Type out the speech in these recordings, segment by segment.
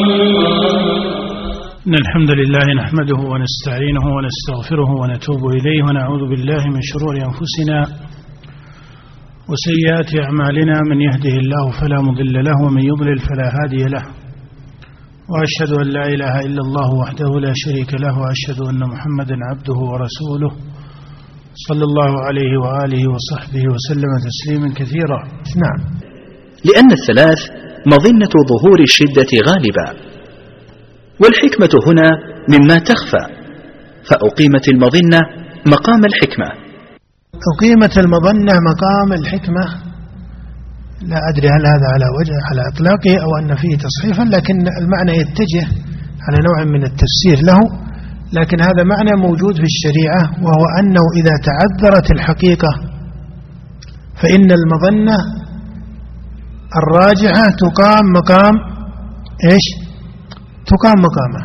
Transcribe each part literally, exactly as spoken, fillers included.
إن الحمد لله نحمده ونستعينه ونستغفره ونتوب إليه ونعوذ بالله من شرور أنفسنا وسيئات أعمالنا من يهده الله فلا مضل له ومن يضلل فلا هادي له وأشهد أن لا إله إلا الله وحده لا شريك له وأشهد أن محمدا عبده ورسوله صلى الله عليه وآله وصحبه وسلم تسليما كثيرا. نعم. لأن الثلاث مظنة ظهور الشدة غالبا، والحكمة هنا مما تخفى، فأقيمت المظنة مقام الحكمة. أقيمت المظنة مقام الحكمة، لا أدري هل هذا على وجه على إطلاقه أو أن فيه تصحيفا، لكن المعنى يتجه على نوع من التفسير له، لكن هذا معنى موجود في الشريعة، وهو أنه إذا تعذرت الحقيقة فإن المظنة الراجحة تقام مقام إيش؟ تقام مقامه.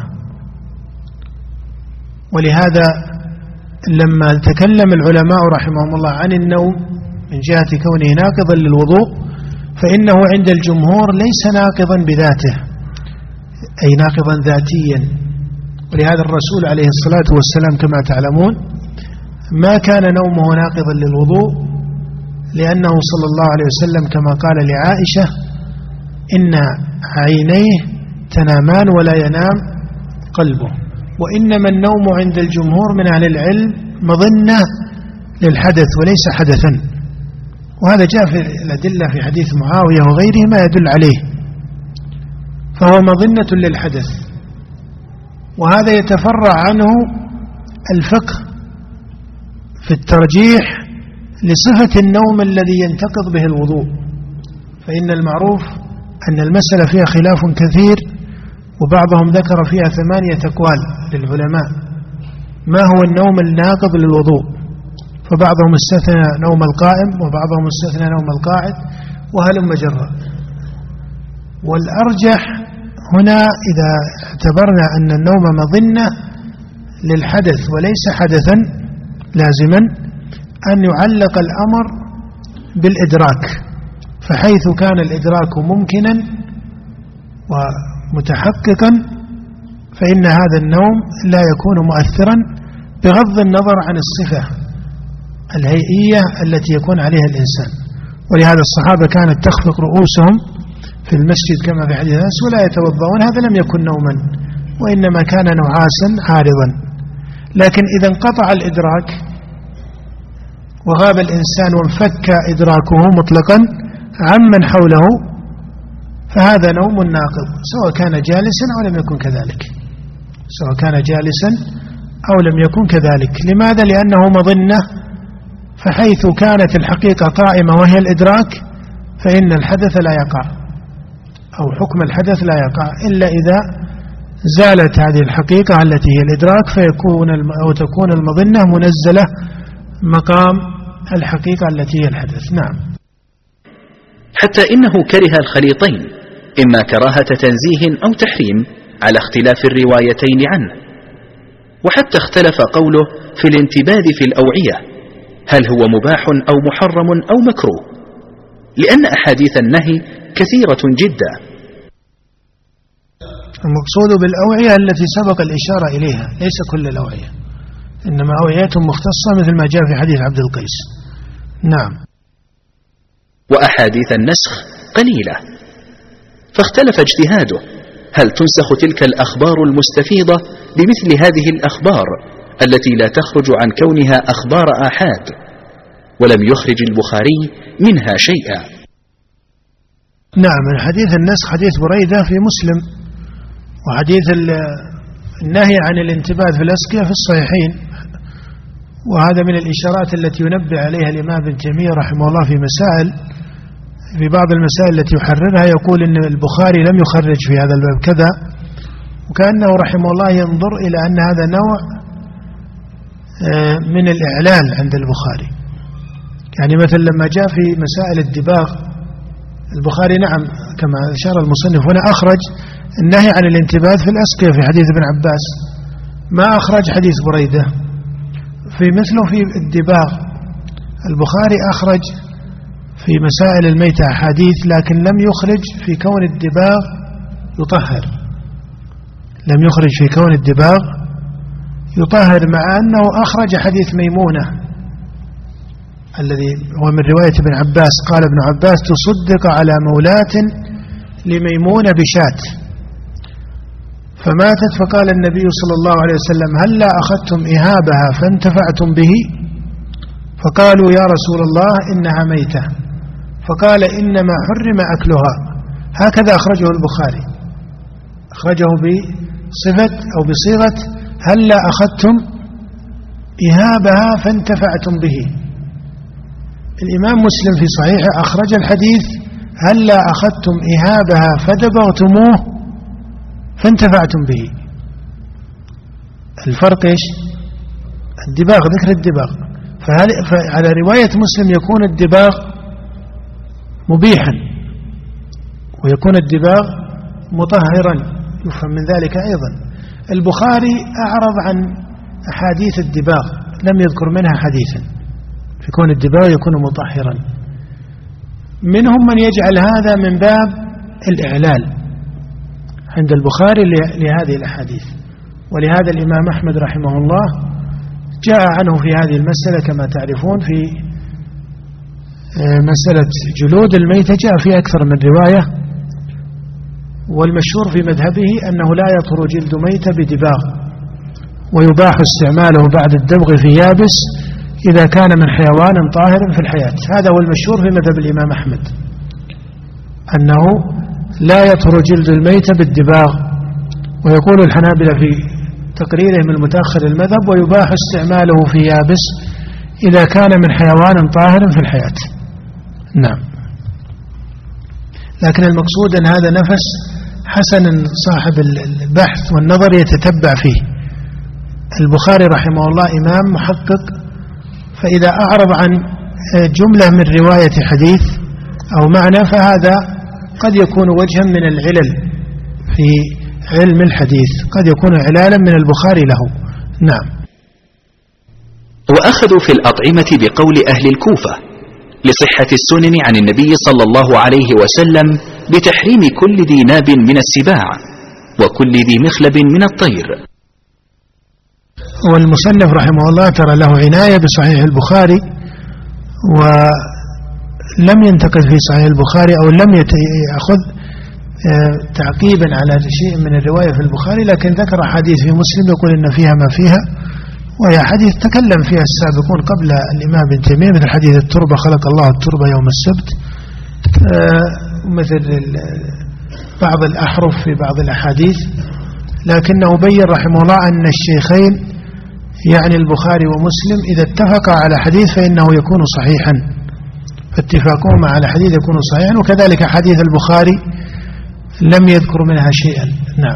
ولهذا لما تكلم العلماء رحمهم الله عن النوم من جهة كونه ناقضا للوضوء، فإنه عند الجمهور ليس ناقضا بذاته، أي ناقضا ذاتيا. ولهذا الرسول عليه الصلاة والسلام كما تعلمون ما كان نومه ناقضا للوضوء، لأنه صلى الله عليه وسلم كما قال لعائشة: إن عينيه تنامان ولا ينام قلبه. وإنما النوم عند الجمهور من أهل العلم مظنة للحدث وليس حدثا، وهذا جاء في الأدلة في حديث معاوية وغيره ما يدل عليه، فهو مظنة للحدث. وهذا يتفرع عنه الفقه في الترجيح لصفة النوم الذي ينتقض به الوضوء، فإن المعروف أن المسألة فيها خلاف كثير، وبعضهم ذكر فيها ثمانية أقوال للعلماء ما هو النوم الناقض للوضوء، فبعضهم استثنى نوم القائم وبعضهم استثنى نوم القاعد وهلم جرا. والأرجح هنا إذا اعتبرنا أن النوم مظنة للحدث وليس حدثا لازما أن يعلق الأمر بالإدراك، فحيث كان الإدراك ممكنا ومتحققا فإن هذا النوم لا يكون مؤثرا بغض النظر عن الصفة الهيئية التي يكون عليها الإنسان. ولهذا الصحابة كانت تخفق رؤوسهم في المسجد كما في حديث أنس ولا يتوضؤون، هذا لم يكن نوما وإنما كان نعاسا عارضا. لكن إذا انقطع الإدراك وغاب الإنسان وانفك إدراكه مطلقا عمن حوله فهذا نوم ناقض، سواء كان جالسا أو لم يكن كذلك، سواء كان جالسا أو لم يكن كذلك. لماذا؟ لأنه مظنة، فحيث كانت الحقيقة قائمة وهي الإدراك فإن الحدث لا يقع أو حكم الحدث لا يقع إلا إذا زالت هذه الحقيقة التي هي الإدراك، فيكون أو تكون المظنة منزلة مقام الحقيقة التي هي الحدث. نعم. حتى إنه كره الخليطين، إما كراهة تنزيه أو تحريم على اختلاف الروايتين عنه. وحتى اختلف قوله في الانتباذ في الأوعية، هل هو مباح أو محرم أو مكروه، لأن أحاديث النهي كثيرة جدا. المقصود بالأوعية التي سبق الإشارة إليها، ليس كل الأوعية، إنما أوعيات مختصة مثل ما جاء في حديث عبد القيس. نعم. وأحاديث النسخ قليلة، فاختلف اجتهاده، هل تنسخ تلك الأخبار المستفيضة بمثل هذه الأخبار التي لا تخرج عن كونها أخبار آحاد، ولم يخرج البخاري منها شيئا. نعم. حديث النسخ حديث بريدة في مسلم، وحديث النهي عن الانتباه في الأسقية في الصحيحين، وهذا من الإشارات التي ينبه عليها الإمام ابن تيمية رحمه الله في مسائل، في بعض المسائل التي يحررها يقول إن البخاري لم يخرج في هذا الباب كذا، وكأنه رحمه الله ينظر إلى أن هذا نوع من الإعلال عند البخاري. يعني مثلا لما جاء في مسائل الدباغ البخاري نعم كما أشار المصنف هنا أخرج النهي عن الانتباه في الأسقية في حديث ابن عباس، ما أخرج حديث بريدة. في مثله في الدباغ البخاري أخرج في مسائل الميتة أحاديث، لكن لم يخرج في كون الدباغ يطهر، لم يخرج في كون الدباغ يطهر، مع أنه أخرج حديث ميمونة الذي هو من رواية ابن عباس، قال ابن عباس تصدق على مولاة لميمونة بشاة فماتت، فقال النبي صلى الله عليه وسلم هل لا أخذتم إهابها فانتفعتم به؟ فقالوا يا رسول الله إنها ميتة، فقال إنما حرم أكلها. هكذا أخرجه البخاري، أخرجه بصفة أو بصيغة هل لا أخذتم إهابها فانتفعتم به. الإمام مسلم في صحيحه أخرج الحديث هل لا أخذتم إهابها فدبغتموه فانتفعتم به. الفرق إيش؟ الدباغ، ذكر الدباغ. فهل فعلى رواية مسلم يكون الدباغ مبيحا ويكون الدباغ مطهرا، يفهم من ذلك أيضا. البخاري أعرض عن أحاديث الدباغ، لم يذكر منها حديثا في كون الدباغ يكون مطهرا. منهم من يجعل هذا من باب الإعلال عند البخاري لهذه الأحاديث، ولهذا الإمام أحمد رحمه الله جاء عنه في هذه المسألة كما تعرفون في مسألة جلود الميتة، جاء في أكثر من رواية، والمشهور في مذهبه أنه لا يطهر جلد ميتة بدباغ، ويباح استعماله بعد الدبغ في يابس إذا كان من حيوان طاهر في الحياة. هذا هو المشهور في مذهب الإمام أحمد، أنه لا يطهر جلد الميتة بالدباغ. ويقول الحنابلة في تقريرهم المتأخر المذهب ويباح استعماله في يابس إذا كان من حيوان طاهر في الحياة. نعم. لكن المقصود أن هذا نفس حسن صاحب البحث والنظر يتتبع فيه. البخاري رحمه الله إمام محقق، فإذا أعرض عن جملة من رواية حديث أو معنى فهذا قد يكون وجها من العلل في علم الحديث، قد يكون علالا من البخاري له. نعم. وأخذوا في الأطعمة بقول أهل الكوفة لصحة السنن عن النبي صلى الله عليه وسلم بتحريم كل ذي ناب من السباع وكل ذي مخلب من الطير. والمصنف رحمه الله ترى له عناية بصحيح البخاري، ولم ينتقد في صحيح البخاري أو لم يأخذ تعقيبا على شيء من الرواية في البخاري، لكن ذكر حديث في مسلم يقول إن فيها ما فيها، وهي حديث تكلم فيها السابقون قبل الإمام ابن تيمية، مثل حديث التربة خلق الله التربة يوم السبت، مثل بعض الأحرف في بعض الأحاديث. لكنه بين رحمه الله أن الشيخين يعني البخاري ومسلم إذا اتفقا على حديث فإنه يكون صحيحا، فاتفاقهما على حديث يكون صحيحا، وكذلك حديث البخاري لم يذكر منها شيئا. نعم.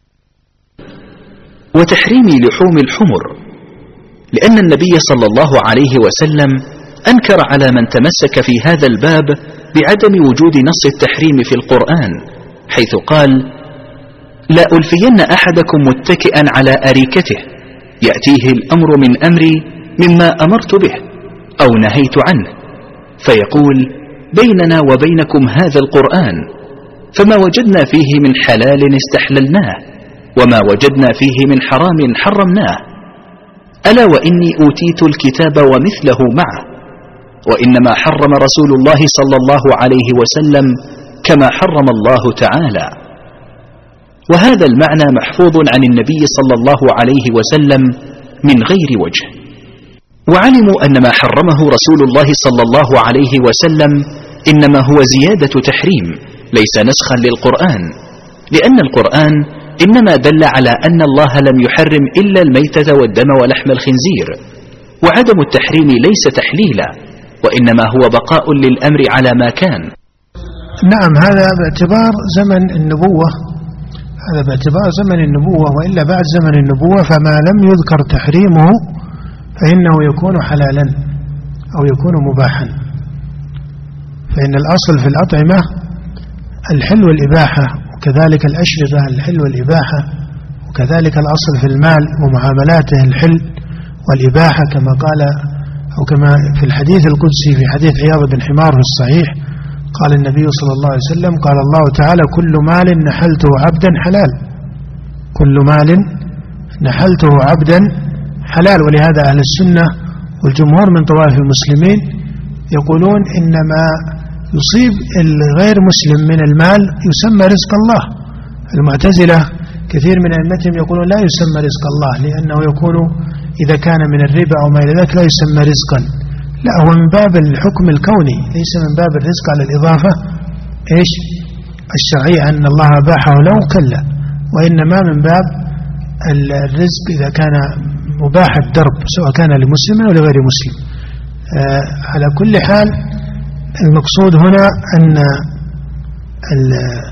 وتحريم لحوم الحمر، لأن النبي صلى الله عليه وسلم أنكر على من تمسك في هذا الباب بعدم وجود نص التحريم في القرآن، حيث قال لا ألفين أحدكم متكئا على أريكته يأتيه الأمر من أمري مما أمرت به أو نهيت عنه، فيقول بيننا وبينكم هذا القرآن، فما وجدنا فيه من حلال استحللناه وما وجدنا فيه من حرام حرمناه. ألا وإني أوتيت الكتاب ومثله معه، وإنما حرم رسول الله صلى الله عليه وسلم كما حرم الله تعالى. وهذا المعنى محفوظ عن النبي صلى الله عليه وسلم من غير وجه. وعلموا أن ما حرمه رسول الله صلى الله عليه وسلم إنما هو زيادة تحريم ليس نسخا للقرآن، لأن القرآن إنما دل على أن الله لم يحرم إلا الميتة والدم ولحم الخنزير، وعدم التحريم ليس تحليلا، وإنما هو بقاء للأمر على ما كان. نعم، هذا باعتبار زمن النبوة، هذا باعتبار زمن النبوة، وإلا بعد زمن النبوة فما لم يذكر تحريمه فإنه يكون حلالا أو يكون مباحا. فإن الأصل في الأطعمة الحل والإباحة، وكذلك الأشربة الحل والإباحة، وكذلك الأصل في المال ومعاملاته الحل والإباحة، كما قال أو كما في الحديث القدسي في حديث عياض بن حمار في الصحيح قال النبي صلى الله عليه وسلم قال الله تعالى كل مال نحلته عبدا حلال، كل مال نحلته عبدا حلال. ولهذا أهل السنة والجمهور من طوائف المسلمين يقولون إنما يصيب الغير مسلم من المال يسمى رزق الله. المعتزلة كثير من أئمتهم يقولون لا يسمى رزق الله، لأنه يكون إذا كان من الربا أو ما إلى ذلك لا يسمى رزقا، لا هو من باب الحكم الكوني، ليس من باب الرزق على الإضافة إيش الشرعية أن الله أباحه له، كلا، وإنما من باب الرزق إذا كان مباح الدرب سواء كان لمسلم أو لغير مسلم. آه على كل حال المقصود هنا أن ال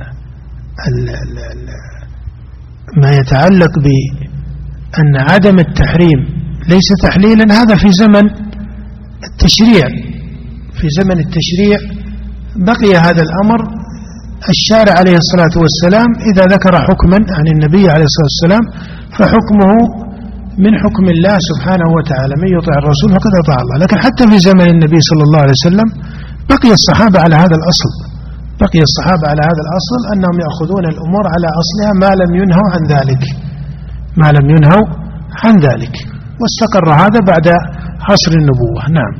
ال ال ما يتعلق بأن عدم التحريم ليس تحليلا، هذا في زمن التشريع. في زمن التشريع بقي هذا الأمر، الشارع عليه الصلاة والسلام إذا ذكر حكما عن النبي عليه الصلاة والسلام فحكمه من حكم الله سبحانه وتعالى، من يطع الرسول فقد أطاع الله. لكن حتى في زمن النبي صلى الله عليه وسلم بقي الصحابة على هذا الأصل، بقي الصحابة على هذا الأصل أنهم يأخذون الأمور على أصلها ما لم ينهوا عن ذلك، ما لم ينهوا عن ذلك، واستقر هذا بعد عصر النبوة. نعم.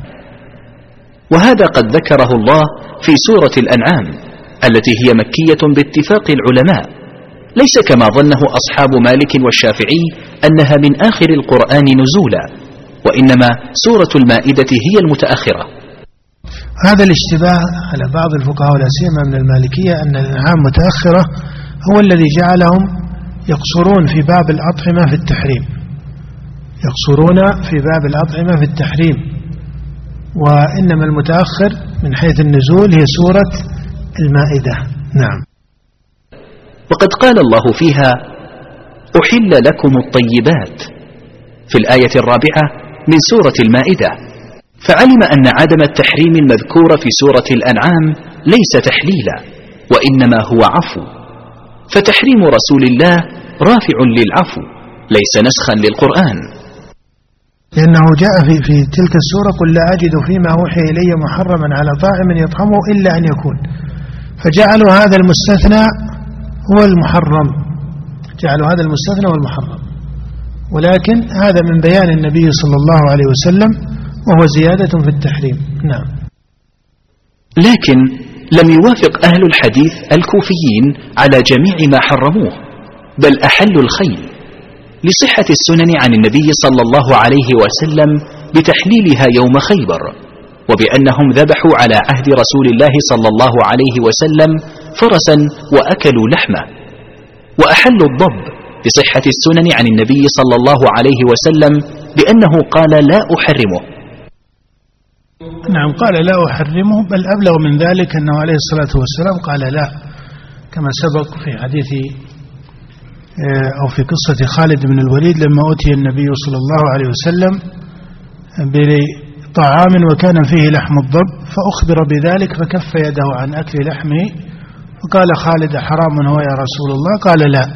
وهذا قد ذكره الله في سورة الأنعام التي هي مكية باتفاق العلماء، ليس كما ظنه أصحاب مالك والشافعي أنها من آخر القرآن نزولا، وإنما سورة المائدة هي المتأخرة. هذا الاشتباه على بعض الفقهاء ولا سيما من المالكية أن الأنعام متأخرة هو الذي جعلهم يقصرون في باب الأطعمة في التحريم، يقصرون في باب الأطعمة في التحريم، وإنما المتأخر من حيث النزول هي سورة المائدة. نعم. وقد قال الله فيها أحل لكم الطيبات في الآية الرابعة من سورة المائدة، فعلم أن عدم التحريم المذكور في سورة الأنعام ليس تحليلا وإنما هو عفو، فتحريم رسول الله رافع للعفو ليس نسخا للقرآن، لأنه جاء في, في تلك السورة قل لا أجد فيما أوحي إلي محرما على طاعم يطعمه إلا أن يكون، فجعلوا هذا المستثنى هو المحرم، جعلوا هذا المستثنى هو المحرم، ولكن هذا من بيان النبي صلى الله عليه وسلم وهو زيادة في التحريم. نعم. لكن لم يوافق أهل الحديث الكوفيين على جميع ما حرموه، بل أحلوا الخيل لصحة السنن عن النبي صلى الله عليه وسلم بتحليلها يوم خيبر، وبأنهم ذبحوا على عهد رسول الله صلى الله عليه وسلم فرسا وأكلوا لحمه، وأحلوا الضب لصحة السنن عن النبي صلى الله عليه وسلم بأنه قال لا أحرمه. نعم قال لا أحرمه، بل أبلغ من ذلك أنه عليه الصلاة والسلام قال لا، كما سبق في حديث أو في قصة خالد بن الوليد لما أتي النبي صلى الله عليه وسلم بطعام وكان فيه لحم الضب فأخبر بذلك فكف يده عن أكل لحمه، فقال خالد حرام هو يا رسول الله؟ قال لا.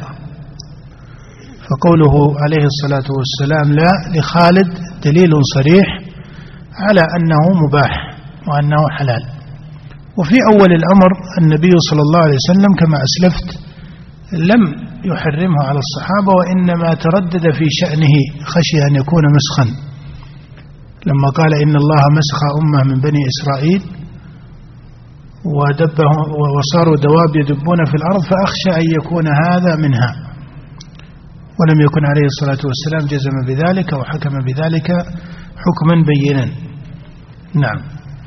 فقوله عليه الصلاة والسلام لا لخالد دليل صريح على أنه مباح وأنه حلال. وفي أول الأمر النبي صلى الله عليه وسلم كما أسلفت لم يحرمه على الصحابة، وإنما تردد في شأنه خشي أن يكون مسخا، لما قال إن الله مسخ أمة من بني إسرائيل وصاروا دواب يدبون في الأرض فأخشى أن يكون هذا منها، ولم يكن عليه الصلاة والسلام جزم بذلك وحكم بذلك حكما بينا. نعم.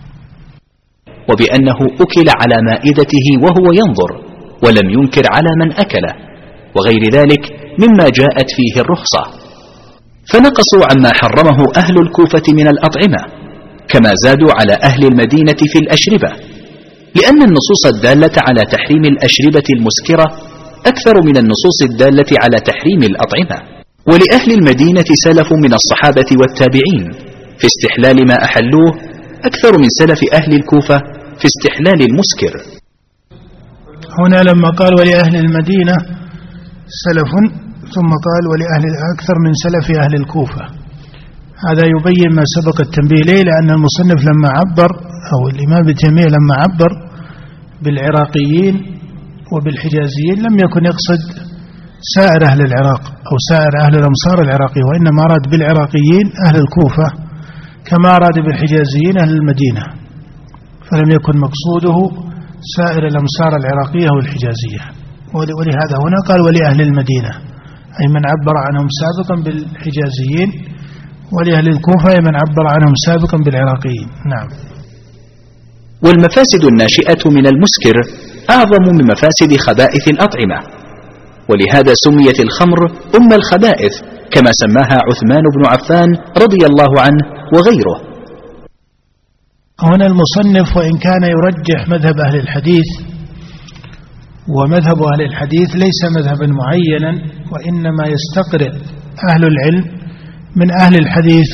وبأنه أكل على مائدته وهو ينظر ولم ينكر على من أكله، وغير ذلك مما جاءت فيه الرخصة، فنقصوا عما حرمه أهل الكوفة من الأطعمة، كما زادوا على أهل المدينة في الأشربة، لأن النصوص الدالة على تحريم الأشربة المسكرة أكثر من النصوص الدالة على تحريم الأطعمة. ولأهل المدينة سلف من الصحابة والتابعين في استحلال ما أحلوه أكثر من سلف أهل الكوفة في استحلال المسكر. هنا لما قال ولأهل المدينة سلف ثم قال ولأهل أكثر من سلف أهل الكوفة، هذا يبين ما سبق التنبيه ليه، لأن المصنف لما عبر أو الإمام ابن تيمية لما عبر بالعراقيين وبالحجازيين لم يكن يقصد سائر أهل العراق أو سائر أهل الأمصار العراقية، وإنما أراد بالعراقيين أهل الكوفة كما أراد بالحجازيين أهل المدينة، فلم يكن مقصوده سائر الأمصار العراقية والحجازية. ولهذا هنا قال ولأهل المدينة، أي من عبر عنهم سابقا بالحجازيين، ولأهل الكوفة أي من عبر عنهم سابقا بالعراقيين. نعم. والمفاسد الناشئة من المسكر أعظم من مفاسد خبائث الأطعمة، ولهذا سميت الخمر أم الخبائث كما سماها عثمان بن عفان رضي الله عنه وغيره. هنا المصنف وإن كان يرجح مذهب أهل الحديث، ومذهب أهل الحديث ليس مذهبا معينا، وإنما يستقرئ أهل العلم من أهل الحديث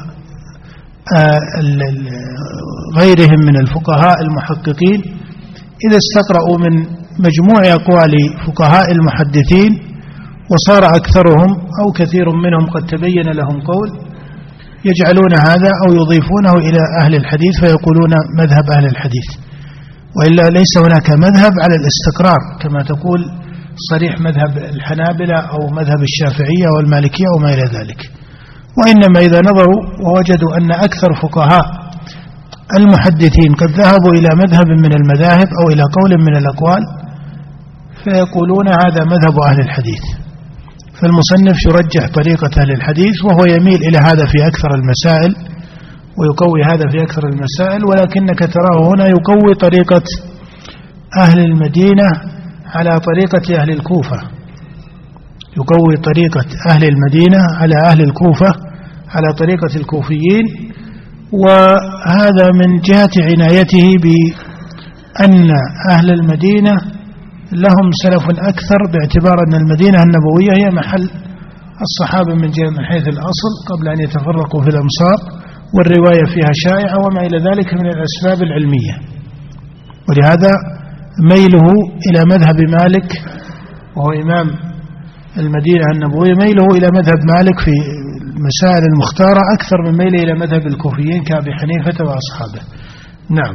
وغيرهم من الفقهاء المحققين، إذا استقرأوا من مجموع أقوال فقهاء المحدثين وصار أكثرهم أو كثير منهم قد تبين لهم قول، يجعلون هذا أو يضيفونه إلى أهل الحديث فيقولون مذهب أهل الحديث، وإلا ليس هناك مذهب على الاستقرار كما تقول صريح مذهب الحنابلة أو مذهب الشافعية والمالكية وما إلى ذلك. وإنما إذا نظروا ووجدوا أن أكثر فقهاء المحدثين قد ذهبوا إلى مذهب من المذاهب أو إلى قول من الأقوال فيقولون هذا مذهب أهل الحديث، فالمصنف يرجح طريقة أهل الحديث وهو يميل إلى هذا في أكثر المسائل ويقوي هذا في أكثر المسائل، ولكنك تراه هنا يقوي طريقة أهل المدينة على طريقة أهل الكوفة، يقوي طريقة أهل المدينة على أهل الكوفة على طريقة الكوفيين، وهذا من جهة عنايته بأن أهل المدينة لهم سلف أكثر، باعتبار أن المدينة النبوية هي محل الصحابة من جهة من حيث الأصل قبل أن يتفرقوا في الأمصار، والرواية فيها شائعة وما إلى ذلك من الأسباب العلمية. ولهذا ميله إلى مذهب مالك وهو إمام المدينة النبوية، ميله إلى مذهب مالك في المسائل المختارة أكثر من ميله إلى مذهب الكوفيين كأبي حنيفة وأصحابه. نعم.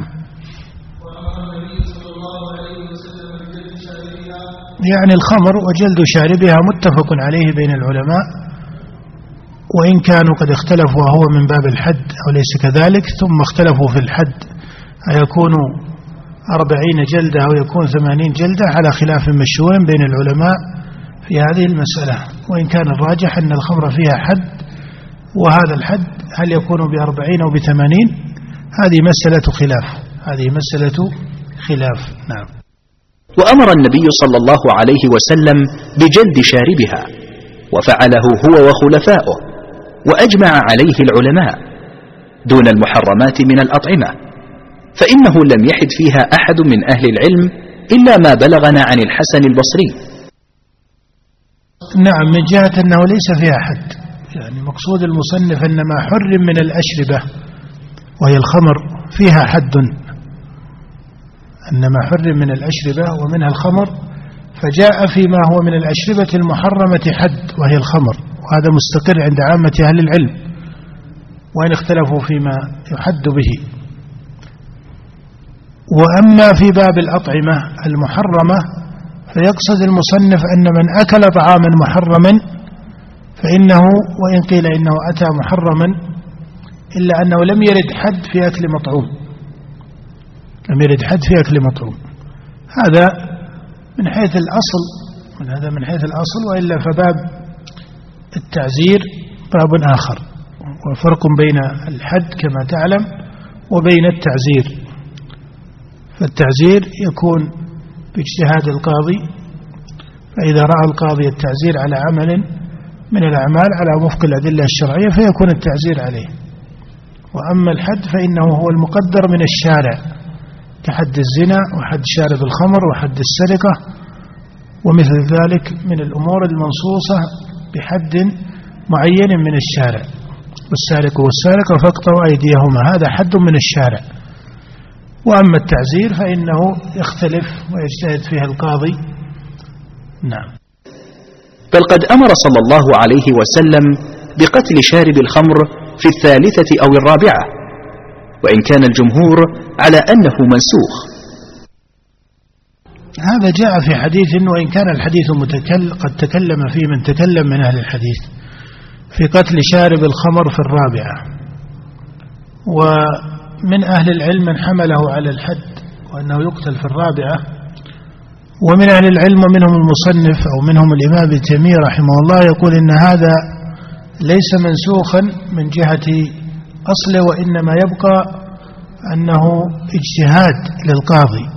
يعني الخمر وجلد شاربها متفق عليه بين العلماء، وإن كانوا قد اختلفوا وهو من باب الحد أو ليس كذلك، ثم اختلفوا في الحد أيكون أربعين جلدة أو يكون ثمانين جلدة على خلاف مشهور بين العلماء في هذه المسألة، وإن كان الراجح أن الخمر فيها حد، وهذا الحد هل يكون بأربعين أو بثمانين هذه مسألة خلاف، هذه مسألة خلاف. نعم. وأمر النبي صلى الله عليه وسلم بجلد شاربها، وفعله هو وخلفائه، وأجمع عليه العلماء دون المحرمات من الأطعمة، فإنه لم يحد فيها أحد من أهل العلم إلا ما بلغنا عن الحسن البصري. نعم، من جهة أنه ليس فيها حد، يعني مقصود المصنف أن ما حرم من الأشربة وهي الخمر فيها حد، أن ما حرم من الأشربة ومنها الخمر، فجاء فيما هو من الأشربة المحرمة حد وهي الخمر، وهذا مستقر عند عامة أهل العلم وإن اختلفوا فيما يحد به. وأما في باب الأطعمة المحرمة فيقصد المصنف أن من أكل طعاما محرما فإنه وإن قيل إنه أتى محرما إلا أنه لم يرد حد في أكل مطعوم، لم يرد حد في أكل مطعوم، هذا من حيث الأصل، من هذا من حيث الأصل، وإلا فباب التعزير باب آخر، وفرق بين الحد كما تعلم وبين التعزير. فالتعزير يكون باجتهاد القاضي، فإذا رأى القاضي التعزير على عمل من الأعمال على وفق الأدلة الشرعية فيكون التعزير عليه. وأما الحد فإنه هو المقدر من الشارع كحد الزنا وحد شارب الخمر وحد السرقة ومثل ذلك من الأمور المنصوصة بحد معين من الشارع، والسارق والسارقة فاقطعوا أيديهما، هذا حد من الشارع. وأما التعزير فإنه يختلف ويجتهد فيها القاضي. نعم. بل قد أمر صلى الله عليه وسلم بقتل شارب الخمر في الثالثة أو الرابعة، وإن كان الجمهور على أنه منسوخ. هذا جاء في حديث، وإن كان الحديث متكلم قد تكلم فيه من تكلم من أهل الحديث في قتل شارب الخمر في الرابعة، ومن أهل العلم من حمله على الحد وأنه يقتل في الرابعة، ومن أهل العلم ومنهم المصنف أو منهم الإمام ابن تيمية رحمه الله يقول إن هذا ليس منسوخا من جهة أصله، وإنما يبقى أنه اجتهاد للقاضي،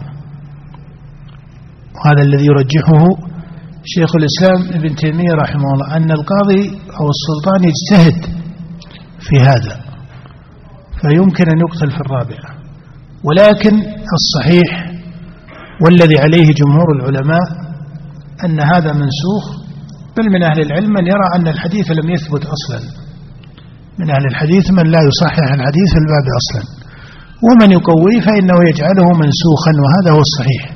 وهذا الذي يرجحه شيخ الإسلام ابن تيمية رحمه الله، أن القاضي أو السلطان يجتهد في هذا فيمكن أن يقتل في الرابعة. ولكن الصحيح والذي عليه جمهور العلماء أن هذا منسوخ، بل من أهل العلم من يرى أن الحديث لم يثبت أصلا، من أهل الحديث من لا يصحح الحديث في الباب أصلا، ومن يقويه فإنه يجعله منسوخا، وهذا هو الصحيح.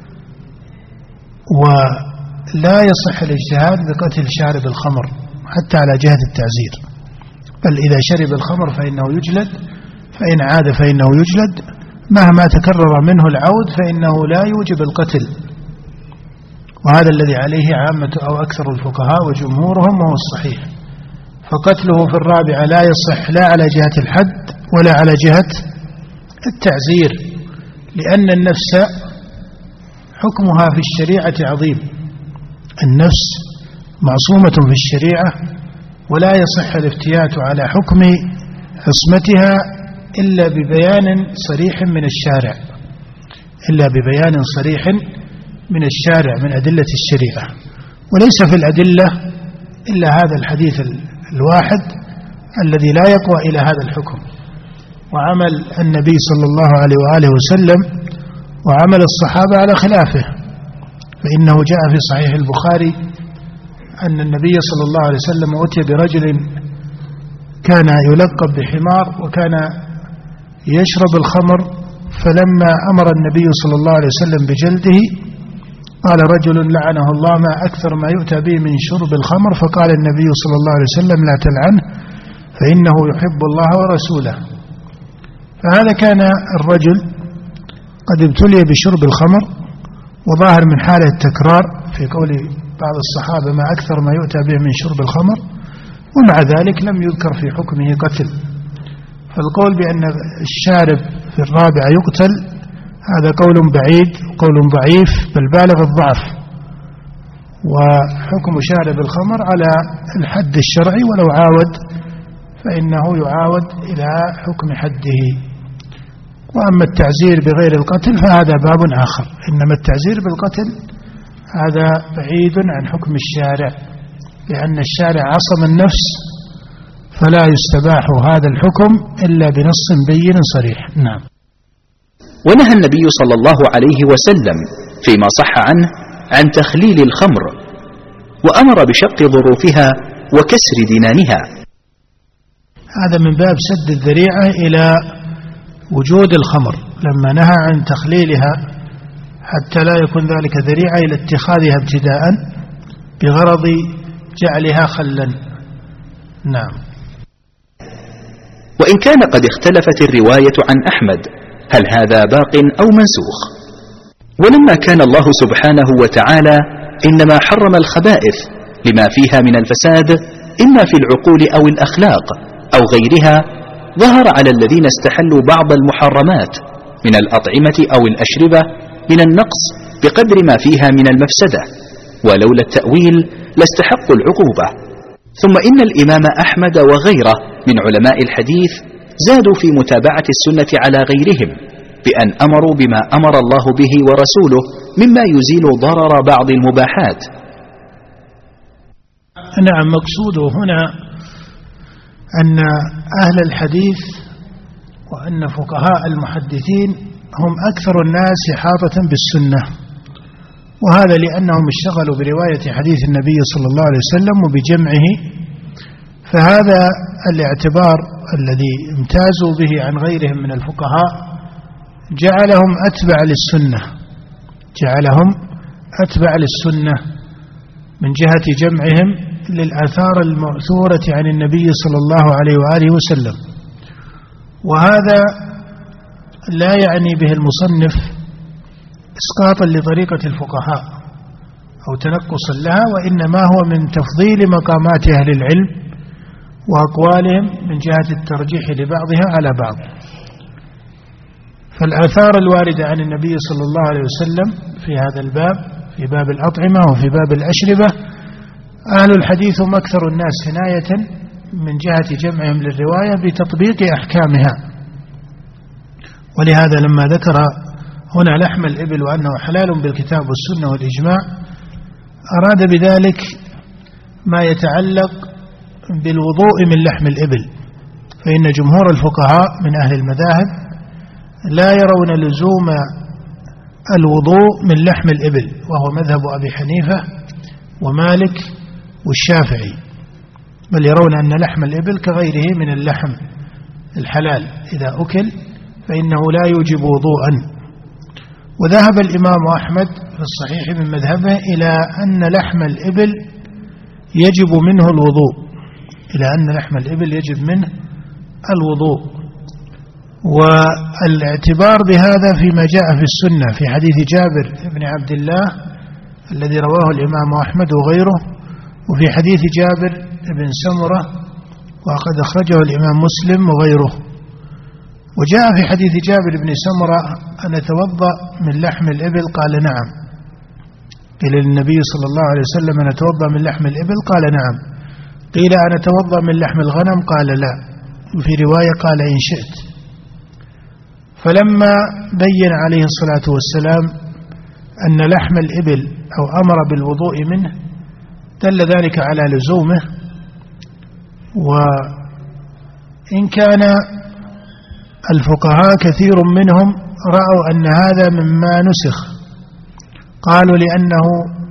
ولا يصح الاجتهاد بقتل شارب الخمر حتى على جهة التعزير، بل إذا شرب الخمر فإنه يجلد، فإن عاد فإنه يجلد، مهما تكرر منه العود فإنه لا يوجب القتل، وهذا الذي عليه عامة أو أكثر الفقهاء وجمهورهم وهو الصحيح. فقتله في الرابعة لا يصح لا على جهة الحد ولا على جهة التعزير، لأن النفس حكمها في الشريعة عظيم، النفس معصومة في الشريعة، ولا يصح الافتيات على حكم عصمتها إلا ببيان صريح من الشارع، إلا ببيان صريح من الشارع من أدلة الشريعة، وليس في الأدلة إلا هذا الحديث الواحد الذي لا يقوى إلى هذا الحكم، وعمل النبي صلى الله عليه وآله وسلم وعمل الصحابة على خلافه. فإنه جاء في صحيح البخاري أن النبي صلى الله عليه وسلم أتي برجل كان يلقب بحمار وكان يشرب الخمر، فلما أمر النبي صلى الله عليه وسلم بجلده قال رجل لعنه الله ما أكثر ما يؤتى به من شرب الخمر، فقال النبي صلى الله عليه وسلم لا تلعنه فإنه يحب الله ورسوله. فهذا كان الرجل قد ابتلي بشرب الخمر، وظاهر من حاله التكرار في قول بعض الصحابة ما أكثر ما يؤتى به من شرب الخمر، ومع ذلك لم يذكر في حكمه قتل. فالقول بأن الشارب في الرابعة يقتل هذا قول بعيد وقول ضعيف بل بالغ الضعف، وحكم شارب الخمر على الحد الشرعي، ولو عاود فإنه يعاود إلى حكم حده. وأما التعزير بغير القتل فهذا باب آخر، إنما التعزير بالقتل هذا بعيد عن حكم الشارع، لأن الشارع عصم النفس فلا يستباح هذا الحكم إلا بنص بين صريح. نعم. ونهى النبي صلى الله عليه وسلم فيما صح عنه عن تخليل الخمر، وأمر بشق ظروفها وكسر دنانها. هذا من باب سد الذريعة إلى وجود الخمر، لما نهى عن تخليلها حتى لا يكون ذلك ذريعة إلى اتخاذها ابتداء بغرض جعلها خلا. نعم. وإن كان قد اختلفت الرواية عن أحمد هل هذا باق أو منسوخ، ولما كان الله سبحانه وتعالى إنما حرم الخبائث لما فيها من الفساد إما في العقول أو الأخلاق أو غيرها، ظهر على الذين استحلوا بعض المحرمات من الأطعمة أو الأشربة من النقص بقدر ما فيها من المفسدة، ولولا التأويل لاستحقوا العقوبة. ثم إن الإمام أحمد وغيره من علماء الحديث زادوا في متابعة السنة على غيرهم بأن أمروا بما أمر الله به ورسوله مما يزيل ضرر بعض المباحات. نعم. مقصوده هنا أن أهل الحديث وأن فقهاء المحدثين هم أكثر الناس إحاطة بالسنة، وهذا لأنهم اشتغلوا برواية حديث النبي صلى الله عليه وسلم وبجمعه، فهذا الاعتبار الذي امتازوا به عن غيرهم من الفقهاء جعلهم أتبع للسنة، جعلهم أتبع للسنة من جهة جمعهم للآثار المأثورة عن النبي صلى الله عليه وآله وسلم. وهذا لا يعني به المصنف إسقاطا لطريقة الفقهاء أو تنقصا لها، وإنما هو من تفضيل مقامات أهل العلم وأقوالهم من جهة الترجيح لبعضها على بعض. فالآثار الواردة عن النبي صلى الله عليه وسلم في هذا الباب، في باب الأطعمة وفي باب الأشربة، أهل الحديث هم أكثر الناس عناية من جهة جمعهم للرواية بتطبيق أحكامها. ولهذا لما ذكر هنا لحم الإبل وأنه حلال بالكتاب والسنة والإجماع، أراد بذلك ما يتعلق بالوضوء من لحم الإبل، فإن جمهور الفقهاء من أهل المذاهب لا يرون لزوم الوضوء من لحم الإبل، وهو مذهب أبي حنيفة ومالك والشافعي، بل يرون أن لحم الإبل كغيره من اللحم الحلال إذا أكل فإنه لا يوجب وضوءا. وذهب الإمام أحمد في الصحيح من مذهبه إلى أن لحم الإبل يجب منه الوضوء، إلى أن لحم الإبل يجب منه الوضوء. والاعتبار بهذا فيما جاء في السنة في حديث جابر بن عبد الله الذي رواه الإمام أحمد وغيره، وفي حديث جابر بن سمرة وقد أخرجه الإمام مسلم وغيره. وجاء في حديث جابر بن سمرة أن أتوضأ من لحم الإبل؟ قال نعم. قيل للنبي صلى الله عليه وسلم أن أتوضأ من لحم الإبل؟ قال نعم. قيل أن أتوضأ من لحم الغنم؟ قال لا. وفي رواية قال إن شئت. فلما بين عليه الصلاة والسلام أن لحم الإبل أو أمر بالوضوء منه دل ذلك على لزومه. وإن كان الفقهاء كثير منهم رأوا أن هذا مما نسخ، قالوا لأنه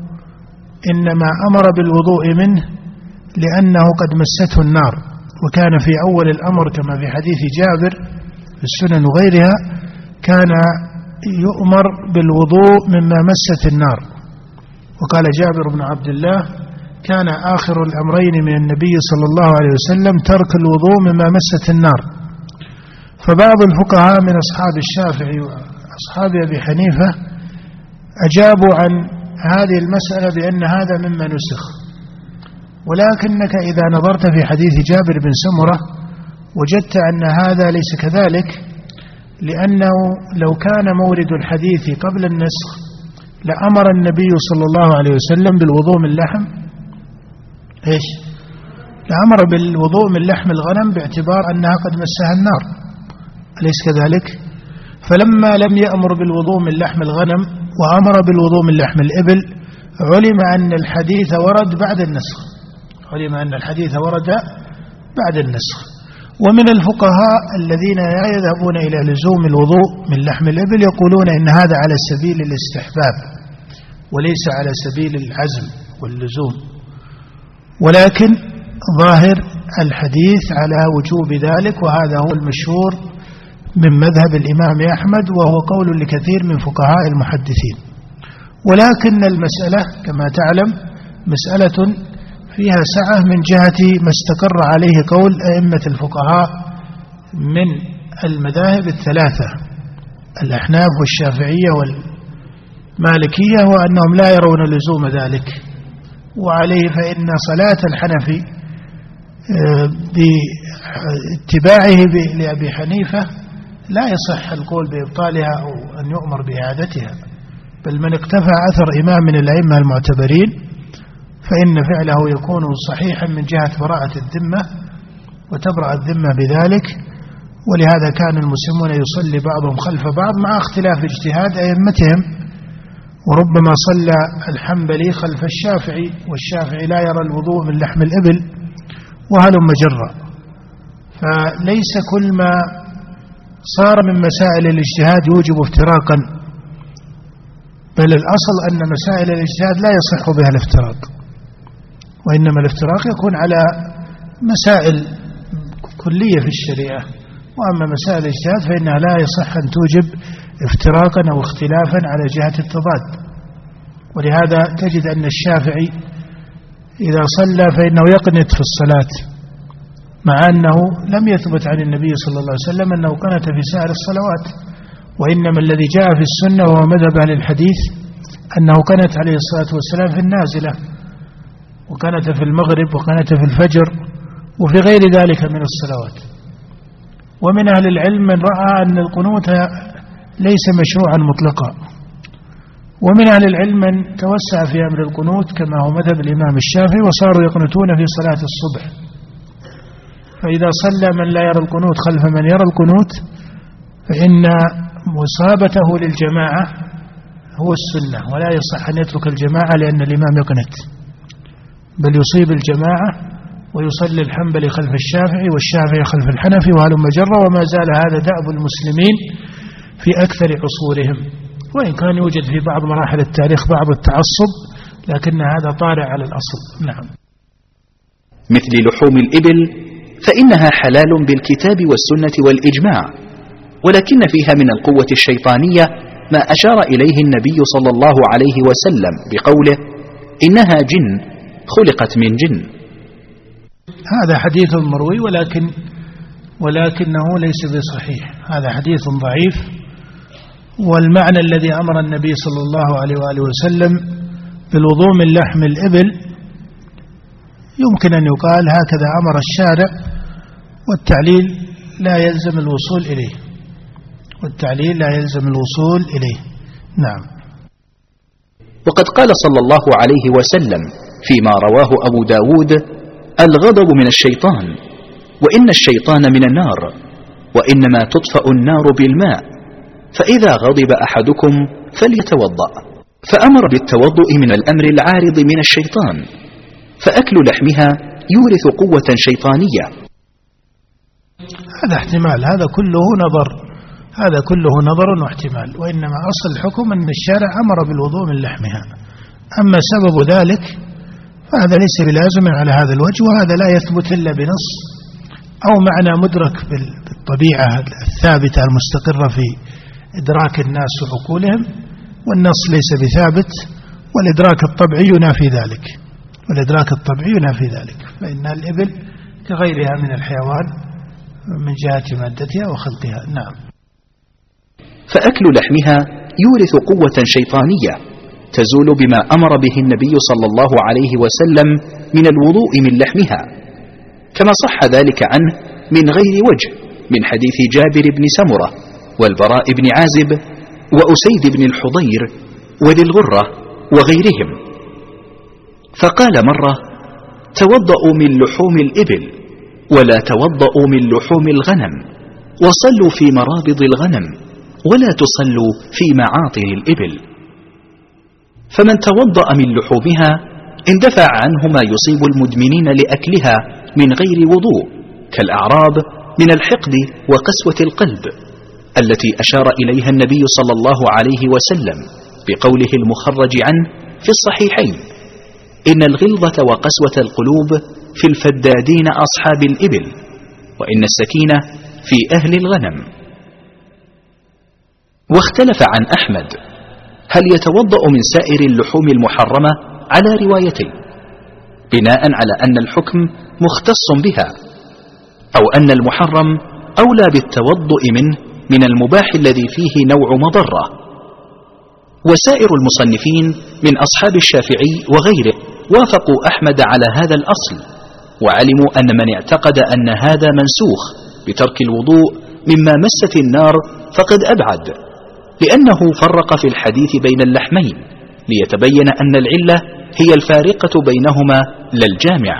إنما أمر بالوضوء منه لأنه قد مسته النار، وكان في أول الأمر كما في حديث جابر في السنن وغيرها كان يؤمر بالوضوء مما مست النار. وقال جابر بن عبد الله كان آخر الأمرين من النبي صلى الله عليه وسلم ترك الوضوء مما مست النار. فبعض الفقهاء من أصحاب الشافعي وأصحاب أبي حنيفة أجابوا عن هذه المسألة بأن هذا مما نسخ. ولكنك إذا نظرت في حديث جابر بن سمرة وجدت أن هذا ليس كذلك، لأنه لو كان مورد الحديث قبل النسخ لأمر النبي صلى الله عليه وسلم بالوضوء من لحم إيش؟ لأمر بالوضوء من لحم الغنم باعتبار أنها قد مسها النار، أليس كذلك؟ فلما لم يأمر بالوضوء من لحم الغنم وأمر بالوضوء من لحم الإبل علم أن الحديث ورد بعد النسخ، علم أن الحديث ورد بعد النسخ. ومن الفقهاء الذين لا يذهبون إلى لزوم الوضوء من لحم الإبل يقولون إن هذا على سبيل الاستحباب وليس على سبيل العزم واللزوم، ولكن ظاهر الحديث على وجوب ذلك، وهذا هو المشهور من مذهب الإمام أحمد وهو قول لكثير من فقهاء المحدثين. ولكن المسألة كما تعلم مسألة فيها سعة من جهة ما استقر عليه قول أئمة الفقهاء من المذاهب الثلاثة الأحناف والشافعية والمالكية، وأنهم لا يرون لزوم ذلك. وعليه فإن صلاة الحنفي باتباعه لأبي حنيفة لا يصح القول بإبطالها أو أن يؤمر بإعادتها، بل من اقتفى أثر إمام من الأئمة المعتبرين فإن فعله يكون صحيحا من جهة براءة الذمة وتبرأ الذمة بذلك. ولهذا كان المسلمون يصلي بعضهم خلف بعض مع اختلاف اجتهاد أئمتهم، وربما صلى الحنبلي خلف الشافعي والشافعي لا يرى الوضوء من لحم الإبل وهلم جرا. فليس كل ما صار من مسائل الاجتهاد يوجب افتراقا، بل الأصل أن مسائل الاجتهاد لا يصح بها الافتراق، وإنما الافتراق يكون على مسائل كلية في الشريعة، وأما مسائل الاجتهاد فإنها لا يصح أن توجب افتراقا أو اختلافا على جهة التضاد. ولهذا تجد أن الشافعي إذا صلى فإنه يقنت في الصلاة، مع أنه لم يثبت عن النبي صلى الله عليه وسلم أنه قنت في سائر الصلوات، وإنما الذي جاء في السنة وهو مذهب أهل الحديث أنه كانت عليه الصلاة والسلام في النازلة، وكانت في المغرب، وكانت في الفجر، وفي غير ذلك من الصلوات. ومن أهل العلم من رأى أن القنوت ليس مشروعا مطلقا، ومن أهل العلم من توسع في أمر القنوت كما هو مذهب الإمام الشافعي، وصاروا يقنتون في صلاة الصبح. فإذا صلى من لا يرى القنوت خلف من يرى القنوت فإن مصابته للجماعة هو السنة، ولا يصح أن يترك الجماعة لأن الإمام يقنت، بل يصيب الجماعة ويصلي الحنبلي خلف الشافعي والشافعي خلف الحنفي وهلم جرة. وما زال هذا دأب المسلمين في أكثر عصورهم، وإن كان يوجد في بعض مراحل التاريخ بعض التعصب، لكن هذا طارئ على الأصل. نعم. مثل لحوم الإبل فإنها حلال بالكتاب والسنة والإجماع، ولكن فيها من القوة الشيطانية ما أشار إليه النبي صلى الله عليه وسلم بقوله إنها جن خلقت من جن. هذا حديث مروي ولكن ولكنه ليس بصحيح، هذا حديث ضعيف. والمعنى الذي أمر النبي صلى الله عليه وآله وسلم بالوضوء من لحم الإبل يمكن أن يقال هكذا أمر الشارع، والتعليل لا يلزم الوصول إليه، والتعليل لا يلزم الوصول إليه. نعم. وقد قال صلى الله عليه وسلم فيما رواه أبو داود: الغضب من الشيطان، وإن الشيطان من النار، وإنما تطفأ النار بالماء، فإذا غضب أحدكم فليتوضأ. فأمر بالتوضؤ من الأمر العارض من الشيطان، فأكل لحمها يورث قوة شيطانية. هذا احتمال، هذا كله نظر، هذا كله نظر واحتمال، وإنما أصل الحكم أن الشارع أمر بالوضوء من لحمها. أما سبب ذلك فهذا ليس بلازم على هذا الوجه، وهذا لا يثبت إلا بنص أو معنى مدرك بالطبيعة الثابتة المستقرة في إدراك الناس وعقولهم، والنص ليس بثابت، والإدراك الطبيعي ينافي ذلك، والإدراك الطبيعي ينافي ذلك، فإن الإبل كغيرها من الحيوان من جهة مادتها وخلقها. نعم. فأكل لحمها يورث قوة شيطانية تزول بما أمر به النبي صلى الله عليه وسلم من الوضوء من لحمها، كما صح ذلك عنه من غير وجه من حديث جابر بن سمرة والبراء بن عازب وأسيد بن الحضير وذي الغرة وغيرهم. فقال مرة: توضأوا من لحوم الإبل ولا توضأوا من لحوم الغنم، وصلوا في مرابض الغنم ولا تصلوا في معاطر الإبل. فمن توضأ من لحومها اندفع عنه ما يصيب المدمنين لأكلها من غير وضوء، كالأعراض من الحقد وقسوة القلب التي أشار إليها النبي صلى الله عليه وسلم بقوله المخرج عنه في الصحيحين: إن الغلظة وقسوة القلوب في الفدادين أصحاب الإبل، وإن السكينة في أهل الغنم. واختلف عن أحمد هل يتوضأ من سائر اللحوم المحرمة على روايتين، بناء على أن الحكم مختص بها، أو أن المحرم أولى بالتوضؤ منه من المباح الذي فيه نوع مضرة. وسائر المصنفين من أصحاب الشافعي وغيره وافقوا أحمد على هذا الأصل، وعلموا أن من اعتقد أن هذا منسوخ بترك الوضوء مما مست النار فقد أبعد، لأنه فرق في الحديث بين اللحمين ليتبين أن العلة هي الفارقة بينهما لا الجامع.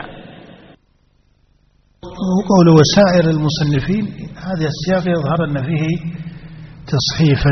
وقول وسائر المصنفين هذا السياق يظهر أن فيه تصحيفا،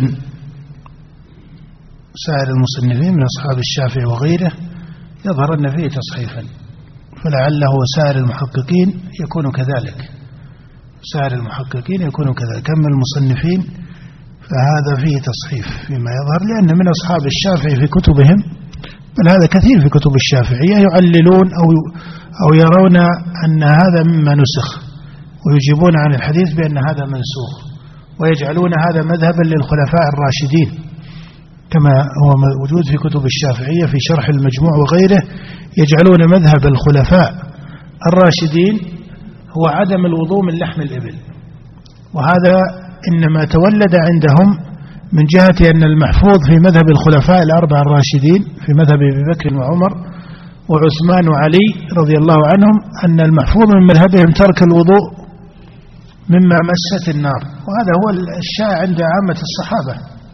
سائر المصنفين من أصحاب الشافعي وغيره يظهر أن فيه تصحيفا، فلعله وسائر المحققين يكون كذلك، سائر المحققين يكون كذلك. كم المصنفين فهذا فيه تصحيف فيما يظهر، لأن من أصحاب الشافعي في كتبهم، بل هذا كثير في كتب الشافعية، يعللون أو أو يرون أن هذا مما نسخ، ويجيبون عن الحديث بأن هذا منسوخ، ويجعلون هذا مذهبا للخلفاء الراشدين كما هو موجود في كتب الشافعية في شرح المجموع وغيره، يجعلون مذهب الخلفاء الراشدين هو عدم الوضوء من لحم الإبل، وهذا إنما تولد عندهم من جهة أن المحفوظ في مذهب الخلفاء الأربعة الراشدين في مذهب أبي بكر وعمر وعثمان وعلي رضي الله عنهم أن المحفوظ من مذهبهم ترك الوضوء مما مست النار، وهذا هو الشائع عند عامة الصحابة.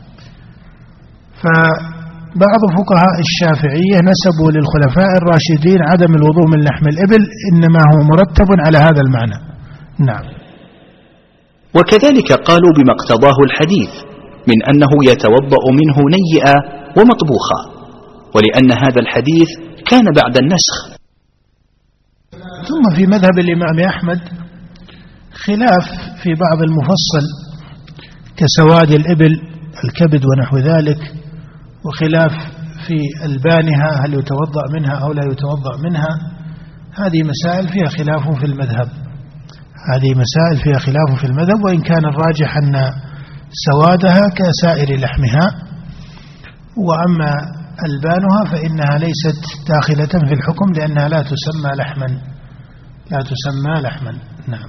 فبعض فقهاء الشافعية نسبوا للخلفاء الراشدين عدم الوضوء من لحم الإبل، إنما هو مرتب على هذا المعنى. نعم. وكذلك قالوا بما اقتضاه الحديث من أنه يتوضأ منه نيئا ومطبوخا، ولأن هذا الحديث كان بعد النسخ. ثم في مذهب الإمام أحمد خلاف في بعض المفصل كسواد الإبل الكبد ونحو ذلك، وخلاف في البانها هل يتوضأ منها أو لا يتوضأ منها. هذه مسائل فيها خلاف في المذهب هذه مسائل فيها خلاف في المذهب وإن كان الراجح أن سوادها كسائر لحمها، وأما ألبانها فإنها ليست داخلة في الحكم لأنها لا تسمى لحما لا تسمى لحما. نعم.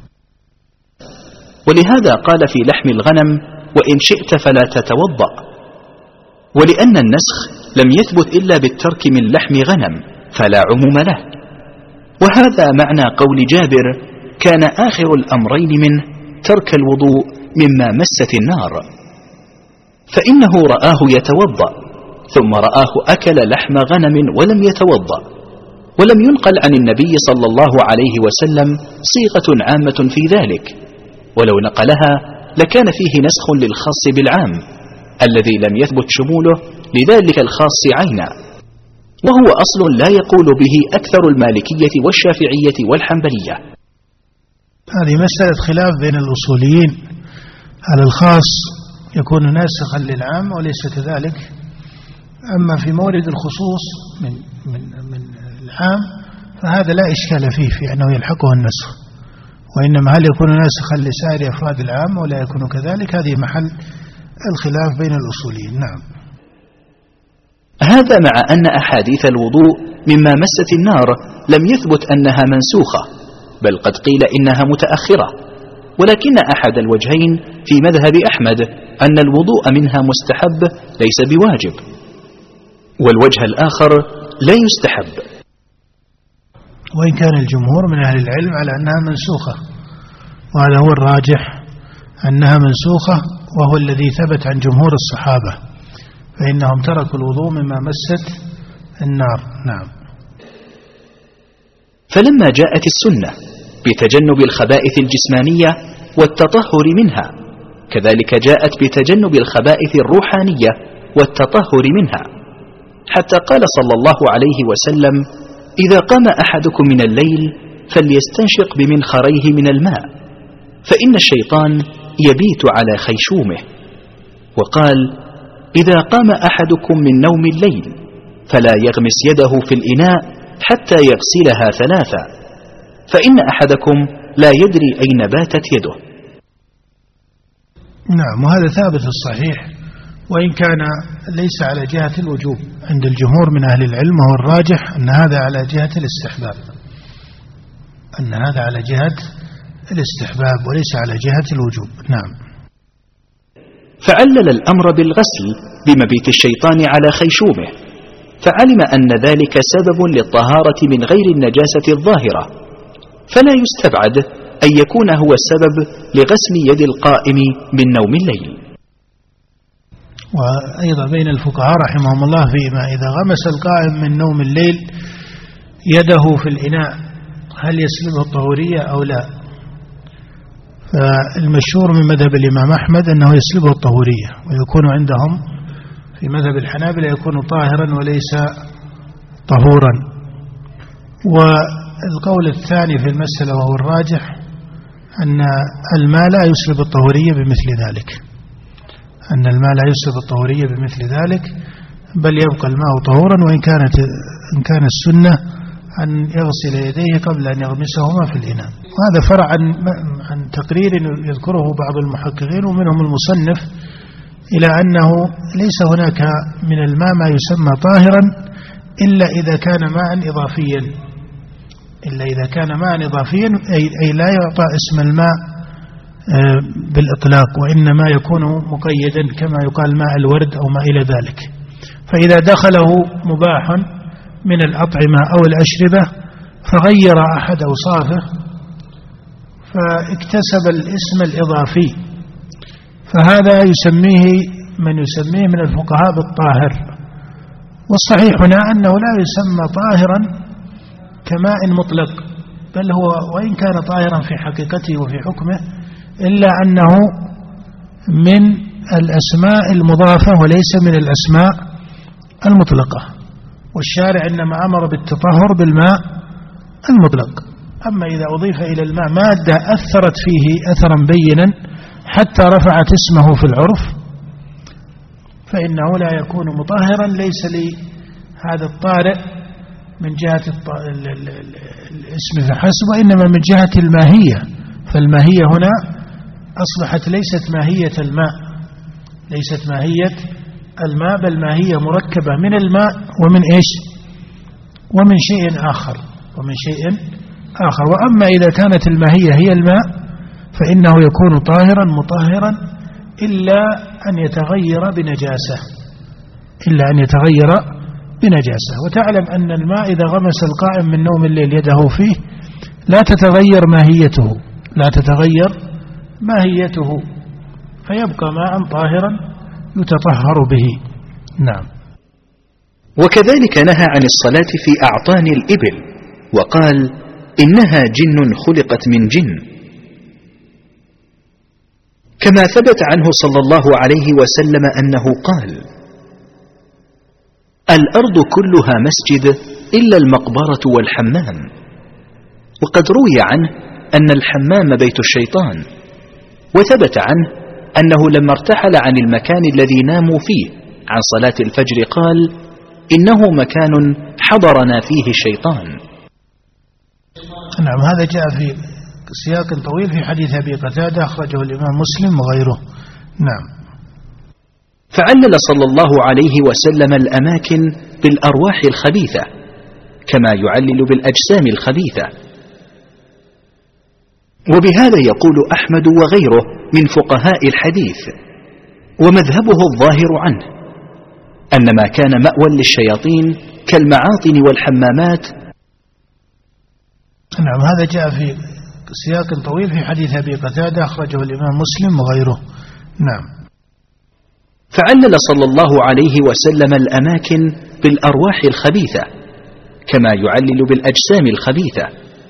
ولهذا قال في لحم الغنم وإن شئت فلا تتوضأ، ولأن النسخ لم يثبت إلا بالترك من لحم غنم فلا عموم له. وهذا معنى قول جابر كان آخر الأمرين منه ترك الوضوء مما مست النار، فإنه رآه يتوضأ ثم رآه أكل لحم غنم ولم يتوضأ، ولم ينقل عن النبي صلى الله عليه وسلم صيغة عامة في ذلك، ولو نقلها لكان فيه نسخ للخاص بالعام الذي لم يثبت شموله لذلك الخاص عينا، وهو أصل لا يقول به أكثر المالكية والشافعية والحنبلية. هذه مسألة خلاف بين الأصوليين، هل الخاص يكون ناسخا للعام وليس كذلك؟ أما في مورد الخصوص من, من, من العام فهذا لا إشكال فيه في أنه يلحقه النسخ، وإنما هل يكون ناسخا لسائر أفراد العام ولا يكون كذلك؟ هذه محل الخلاف بين الأصوليين. نعم. هذا مع أن أحاديث الوضوء مما مست النار لم يثبت أنها منسوخة، بل قد قيل إنها متأخرة، ولكن أحد الوجهين في مذهب أحمد أن الوضوء منها مستحب ليس بواجب، والوجه الآخر لا يستحب. وإن كان الجمهور من أهل العلم على أنها منسوخة، وهذا هو الراجح أنها منسوخة، وهو الذي ثبت عن جمهور الصحابة، فإنهم تركوا الوضوء مما مست النار. نعم. فلما جاءت السنة بتجنب الخبائث الجسمانية والتطهر منها، كذلك جاءت بتجنب الخبائث الروحانية والتطهر منها، حتى قال صلى الله عليه وسلم: إذا قام أحدكم من الليل فليستنشق بمنخريه من الماء، فإن الشيطان يبيت على خيشومه. وقال: إذا قام أحدكم من نوم الليل فلا يغمس يده في الإناء حتى يغسلها ثلاثا، فإن أحدكم لا يدري أين باتت يده. نعم. وهذا ثابت الصحيح، وإن كان ليس على جهة الوجوب عند الجمهور من أهل العلم، وهو الراجح أن هذا على جهة الاستحباب أن هذا على جهة الاستحباب وليس على جهة الوجوب. نعم. فعلل الأمر بالغسل بمبيت الشيطان على خيشومه، فعلم أن ذلك سبب للطهارة من غير النجاسة الظاهرة، فلا يستبعد أن يكون هو السبب لغسل يد القائم من نوم الليل. وأيضا بين الفقهاء رحمهم الله فيما إذا غمس القائم من نوم الليل يده في الإناء هل يسلبه الطهورية أو لا؟ فالمشهور من مذهب الإمام أحمد أنه يسلبه الطهورية، ويكون عندهم في مذهب الحنابلة يكون طاهرا وليس طهورا. والقول الثاني في المسألة وهو الراجح أن الماء لا يسلب الطهورية بمثل ذلك أن الماء لا يسلب الطهورية بمثل ذلك بل يبقى الماء طهورا، وإن كانت إن كان السنة أن يغسل يديه قبل أن يغمسهما في الإناء. وهذا فرع عن, عن تقرير يذكره بعض المحققين ومنهم المصنف إلى أنه ليس هناك من الماء ما يسمى طاهرا إلا إذا كان ماء إضافيا إلا إذا كان ماء إضافيا أي, أي لا يعطى اسم الماء بالإطلاق، وإنما يكون مقيدا كما يقال ماء الورد أو ما إلى ذلك. فإذا دخله مباح من الأطعمة أو الأشربة فغير أحد أوصافه فاكتسب الاسم الإضافي، فهذا يسميه من يسميه من الفقهاء بالطاهر. والصحيح هنا أنه لا يسمى طاهرا كماء مطلق، بل هو وإن كان طاهرا في حقيقته وفي حكمه إلا أنه من الأسماء المضافة وليس من الأسماء المطلقة، والشارع إنما أمر بالتطهر بالماء المطلق. أما إذا أضيف إلى الماء مادة أثرت فيه أثرا بينا حتى رفعت اسمه في العرف فإنه لا يكون مطهرا، ليس لهذا الطارئ من جهة الاسم فحسب، وإنما من جهة الماهية. فالماهية هنا أصبحت ليست ماهية الماء، ليست ماهية الماء، بل ماهية مركبة من الماء ومن إيش؟ ومن شيء آخر، ومن شيء آخر. وأما إذا كانت الماهية هي الماء فإنه يكون طاهرا مطهرا إلا أن يتغير بنجاسة، إلا أن يتغير بنجاسة. وتعلم أن الماء إذا غمس القائم من نوم الليل يده فيه لا تتغير ماهيته، لا تتغير ماهيته، فيبقى ماء طاهرا يتطهر به. نعم. وكذلك نهى عن الصلاة في أعطان الإبل، وقال إنها جن خلقت من جن، كما ثبت عنه صلى الله عليه وسلم أنه قال: الأرض كلها مسجد إلا المقبرة والحمام. وقد روي عنه أن الحمام بيت الشيطان، وثبت عنه أنه لما ارتحل عن المكان الذي ناموا فيه عن صلاة الفجر قال: إنه مكان حضرنا فيه الشيطان. نعم. هذا جاء في سياق طويل في حديث أبي قتادة أخرجه الإمام مسلم وغيره. نعم. فعلل صلى الله عليه وسلم الأماكن بالأرواح الخبيثة كما يعلل بالأجسام الخبيثة. وبهذا يقول أحمد وغيره من فقهاء الحديث، ومذهبه الظاهر عنه أن ما كان مأوى للشياطين كالمعاطن والحمامات. نعم. هذا جاء في سياق طويل في حديث أبي قتادة أخرجه الإمام مسلم وغيره. نعم. فعلل صلى الله عليه وسلم الأماكن بالأرواح الخبيثة كما يعلل بالأجسام الخبيثة.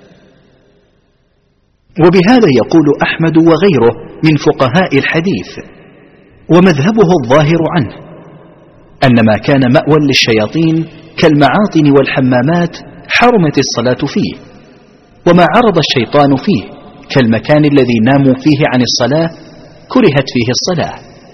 وبهذا يقول أحمد وغيره من فقهاء الحديث، ومذهبه الظاهر عنه أن ما كان مأوى للشياطين كالمعاطن والحمامات حرمت الصلاة فيه، وما عرض الشيطان فيه كالمكان الذي ناموا فيه عن الصلاة كرهت فيه الصلاة.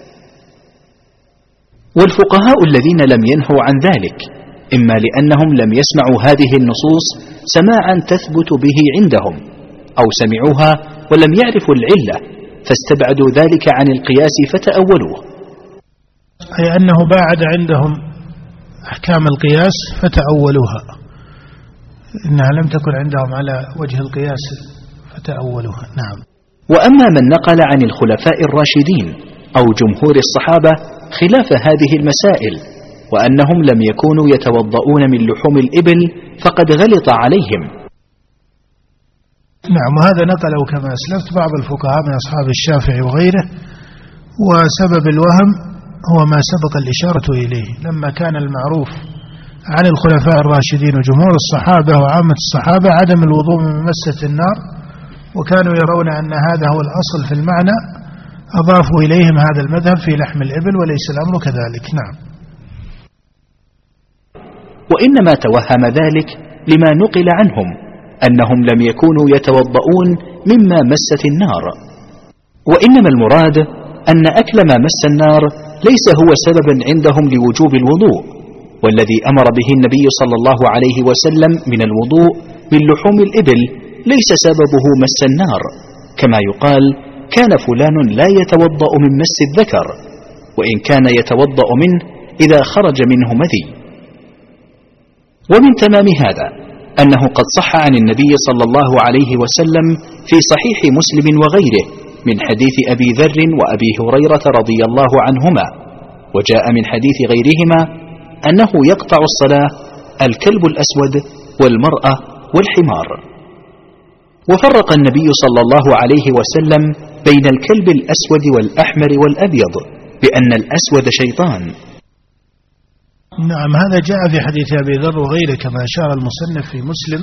والفقهاء الذين لم ينهوا عن ذلك إما لأنهم لم يسمعوا هذه النصوص سماعا تثبت به عندهم، أو سمعوها ولم يعرفوا العلة فاستبعدوا ذلك عن القياس فتأولوه، أي أنه باعد عندهم أحكام القياس فتأولوها، إنها لم تكن عندهم على وجه القياس فتأولوها. نعم. وأما من نقل عن الخلفاء الراشدين أو جمهور الصحابة خلاف هذه المسائل وأنهم لم يكونوا يتوضؤون من لحوم الإبل فقد غلط عليهم. نعم. وهذا نقله كما أسلفت بعض الفقهاء من أصحاب الشافعي وغيره، وسبب الوهم هو ما سبق الإشارة إليه، لما كان المعروف عن الخلفاء الراشدين وجمهور الصحابة وعامة الصحابة عدم الوضوء من مسة النار، وكانوا يرون أن هذا هو الأصل في المعنى، أضافوا إليهم هذا المذهب في لحم الإبل، وليس الأمر كذلك. نعم. وإنما توهم ذلك لما نقل عنهم أنهم لم يكونوا يتوضؤون مما مست النار، وإنما المراد أن أكل ما مس النار ليس هو سببا عندهم لوجوب الوضوء، والذي أمر به النبي صلى الله عليه وسلم من الوضوء من لحوم الإبل ليس سببه مس النار، كما يقال كان فلان لا يتوضأ من مس الذكر، وإن كان يتوضأ منه إذا خرج منه مذي. ومن تمام هذا أنه قد صح عن النبي صلى الله عليه وسلم في صحيح مسلم وغيره من حديث أبي ذر وأبي هريرة رضي الله عنهما، وجاء من حديث غيرهما أنه يقطع الصلاة الكلب الأسود والمرأة والحمار. وفرق النبي صلى الله عليه وسلم بين الكلب الأسود والأحمر والأبيض بأن الأسود شيطان. نعم، هذا جاء في حديث أبي ذر وغيره كما أشار المصنف في مسلم.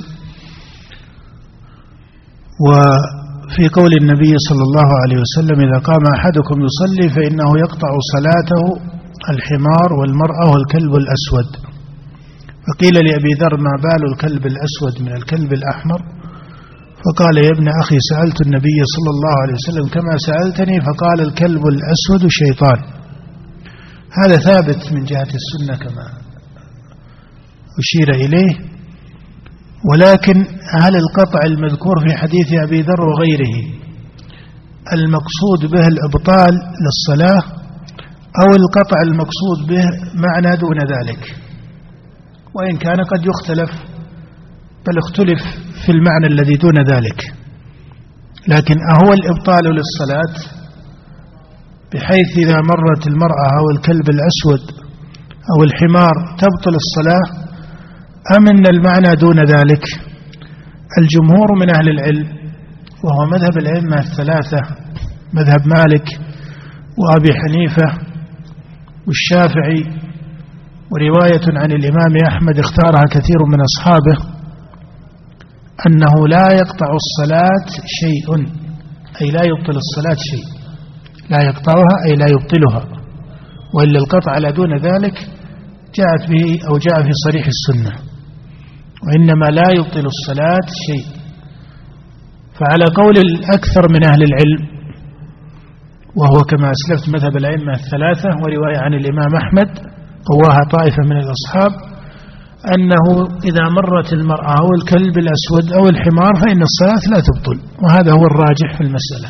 وفي قول النبي صلى الله عليه وسلم: إذا قام أحدكم يصلي فإنه يقطع صلاته الحمار والمرأة والكلب الأسود. فقيل لأبي ذر: ما بال الكلب الأسود من الكلب الأحمر؟ فقال: يا ابن أخي، سألت النبي صلى الله عليه وسلم كما سألتني، فقال: الكلب الأسود شيطان. هذا ثابت من جهة السنة كما أشير إليه. ولكن هل القطع المذكور في حديث أبي ذر وغيره المقصود به الإبطال للصلاة، أو القطع المقصود به معنى دون ذلك؟ وإن كان قد يختلف، بل اختلف في المعنى الذي دون ذلك. لكن أهو الإبطال للصلاة بحيث إذا مرت المرأة أو الكلب الأسود أو الحمار تبطل الصلاة، أم أن المعنى دون ذلك؟ الجمهور من أهل العلم، وهو مذهب الأئمة الثلاثة، مذهب مالك وأبي حنيفة والشافعي، ورواية عن الإمام أحمد اختارها كثير من أصحابه، أنه لا يقطع الصلاة شيء، أي لا يبطل الصلاة شيء، لا يقطعها أي لا يبطلها. وإلا القطع على دون ذلك جاءت به أو جاء في صريح السنة، وإنما لا يبطل الصلاة شيء. فعلى قول الأكثر من أهل العلم، وهو كما أسلفت مذهب الأئمة الثلاثة ورواية عن الإمام أحمد قواها طائفة من الأصحاب، أنه إذا مرت المرأة أو الكلب الأسود أو الحمار فإن الصلاة لا تبطل. وهذا هو الراجح في المسألة،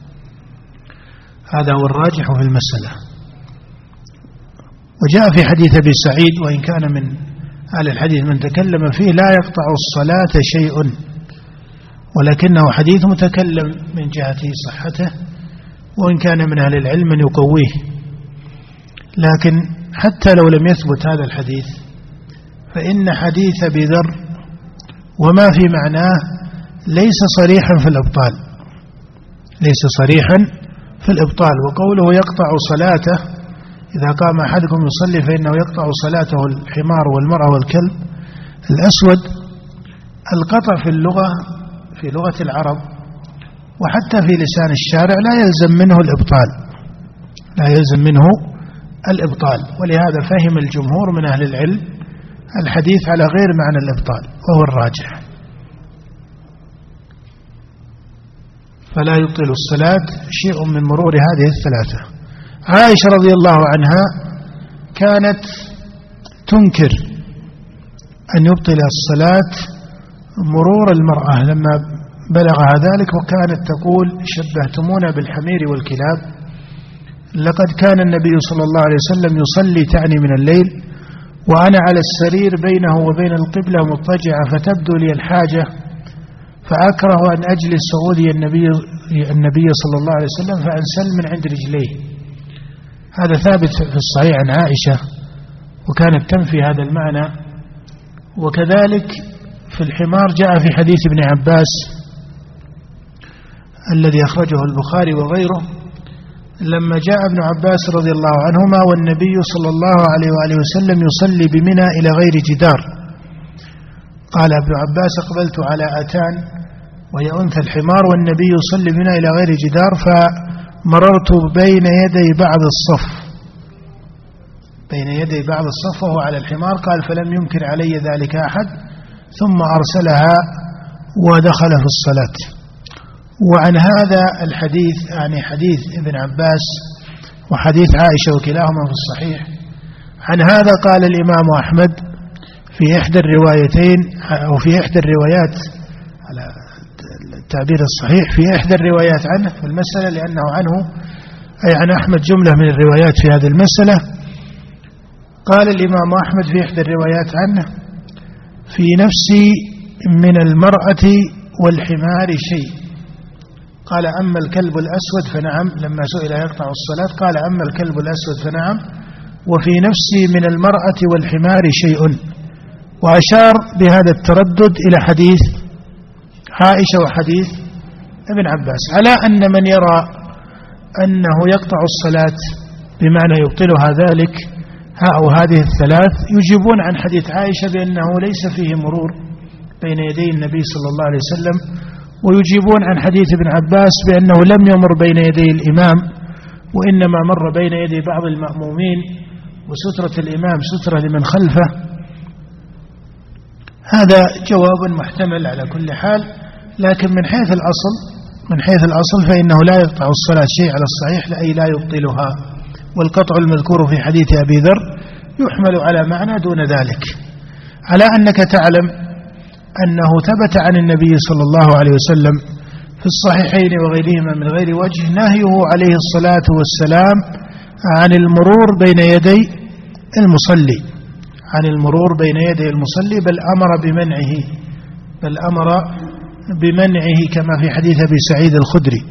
هذا هو الراجح في المسألة. وجاء في حديث أبي سعيد، وإن كان من أهل الحديث من تكلم فيه: لا يقطع الصلاة شيء، ولكنه حديث متكلم من جهة صحته، وإن كان من أهل العلم من يقويه. لكن حتى لو لم يثبت هذا الحديث، فإن حديث أبي ذر وما في معناه ليس صريحا في الإبطال، ليس صريحا في الإبطال. وقوله يقطع صلاته إذا قام أحدكم يصلي فإنه يقطع صلاته الحمار والمرأة والكلب الأسود، القطع في اللغة في لغة العرب وحتى في لسان الشارع لا يلزم منه الإبطال، لا يلزم منه الإبطال. ولهذا فهم الجمهور من أهل العلم الحديث على غير معنى الإبطال، وهو الراجح. فلا يبطل الصلاة شيء من مرور هذه الثلاثة. عائشة رضي الله عنها كانت تنكر أن يبطل الصلاة مرور المرأة لما بلغها ذلك، وكانت تقول: شبهتمونا بالحمير والكلاب، لقد كان النبي صلى الله عليه وسلم يصلي تعني من الليل وأنا على السرير بينه وبين القبلة مضطجعة، فتبدو لي الحاجة فأكره أن أجلس وأولي النبي, النبي صلى الله عليه وسلم فأنسل من عند رجليه. هذا ثابت في الصحيح عن عائشة، وكانت تنفي هذا المعنى. وكذلك في الحمار جاء في حديث ابن عباس الذي أخرجه البخاري وغيره، لما جاء ابن عباس رضي الله عنهما والنبي صلى الله عليه وآله وسلم يصلي بمنى إلى غير جدار، قال ابن عباس: أقبلت على أتان وهي أنثى الحمار والنبي يصلي بمنى إلى غير جدار، فمررت بين يدي بعض الصف بين يدي بعض الصف وهو على الحمار، قال: فلم ينكر علي ذلك أحد، ثم أرسلها ودخل في الصلاة. وعن هذا الحديث، يعني حديث ابن عباس وحديث عائشة وكلاهما في الصحيح، عن هذا قال الإمام أحمد في إحدى الروايتين أو في إحدى الروايات على التعبير الصحيح في إحدى الروايات عنه في المسألة، لأنه عنه أي عن أحمد جملة من الروايات في هذه المسألة. قال الإمام أحمد في إحدى الروايات عنه: في نفسي من المرأة والحمار شيء. قال أما الكلب الأسود فنعم، لما سئل يقطع الصلاة قال أما الكلب الأسود فنعم، وفي نفسي من المرأة والحمار شيء. وأشار بهذا التردد إلى حديث عائشة وحديث ابن عباس، على أن من يرى أنه يقطع الصلاة بمعنى يبطلها ذلك أو هذه الثلاث يجيبون عن حديث عائشة بأنه ليس فيه مرور بين يدي النبي صلى الله عليه وسلم، ويجيبون عن حديث ابن عباس بأنه لم يمر بين يدي الإمام وإنما مر بين يدي بعض المأمومين، وسترة الإمام سترة لمن خلفه. هذا جواب محتمل على كل حال، لكن من حيث الأصل من حيث الأصل فإنه لا يقطع الصلاة شيء على الصحيح، أي لا يبطلها. والقطع المذكور في حديث أبي ذر يحمل على معنى دون ذلك، على أنك تعلم أنه ثبت عن النبي صلى الله عليه وسلم في الصحيحين وغيرهما من غير وجه نهيه عليه الصلاة والسلام عن المرور بين يدي المصلي عن المرور بين يدي المصلي بل أمر بمنعه بل أمر بمنعه كما في حديث أبي سعيد الخدري.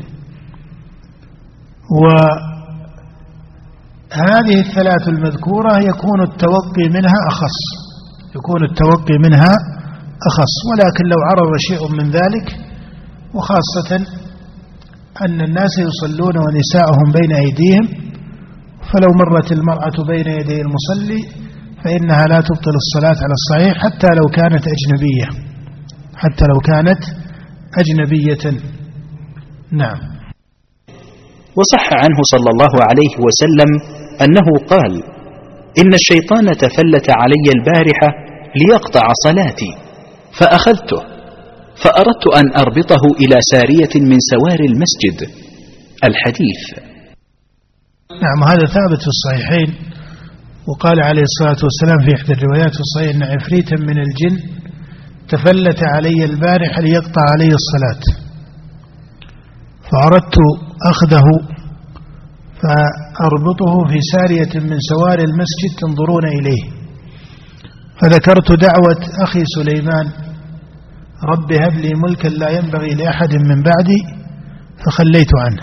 وهذه الثلاث المذكورة يكون التوقي منها أخص يكون التوقي منها أخص ولكن لو عرض شيء من ذلك، وخاصة أن الناس يصلون ونساءهم بين أيديهم، فلو مرت المرأة بين يدي المصلي فإنها لا تبطل الصلاة على الصحيح حتى لو كانت أجنبية حتى لو كانت أجنبية. نعم. وصح عنه صلى الله عليه وسلم أنه قال: إن الشيطان تفلت علي البارحة ليقطع صلاتي فأخذته فأردت أن أربطه إلى سارية من سوار المسجد. الحديث. نعم، هذا ثابت في الصحيحين. وقال عليه الصلاة والسلام في إحدى الروايات في الصحيح إن عفريتا من الجن تفلت علي البارحة ليقطع علي الصلاة فأردت أخذه فأربطه في سارية من سوار المسجد تنظرون إليه، فذكرت دعوة أخي سليمان: رب هب لي ملكا لا ينبغي لأحد من بعدي، فخليت عنه.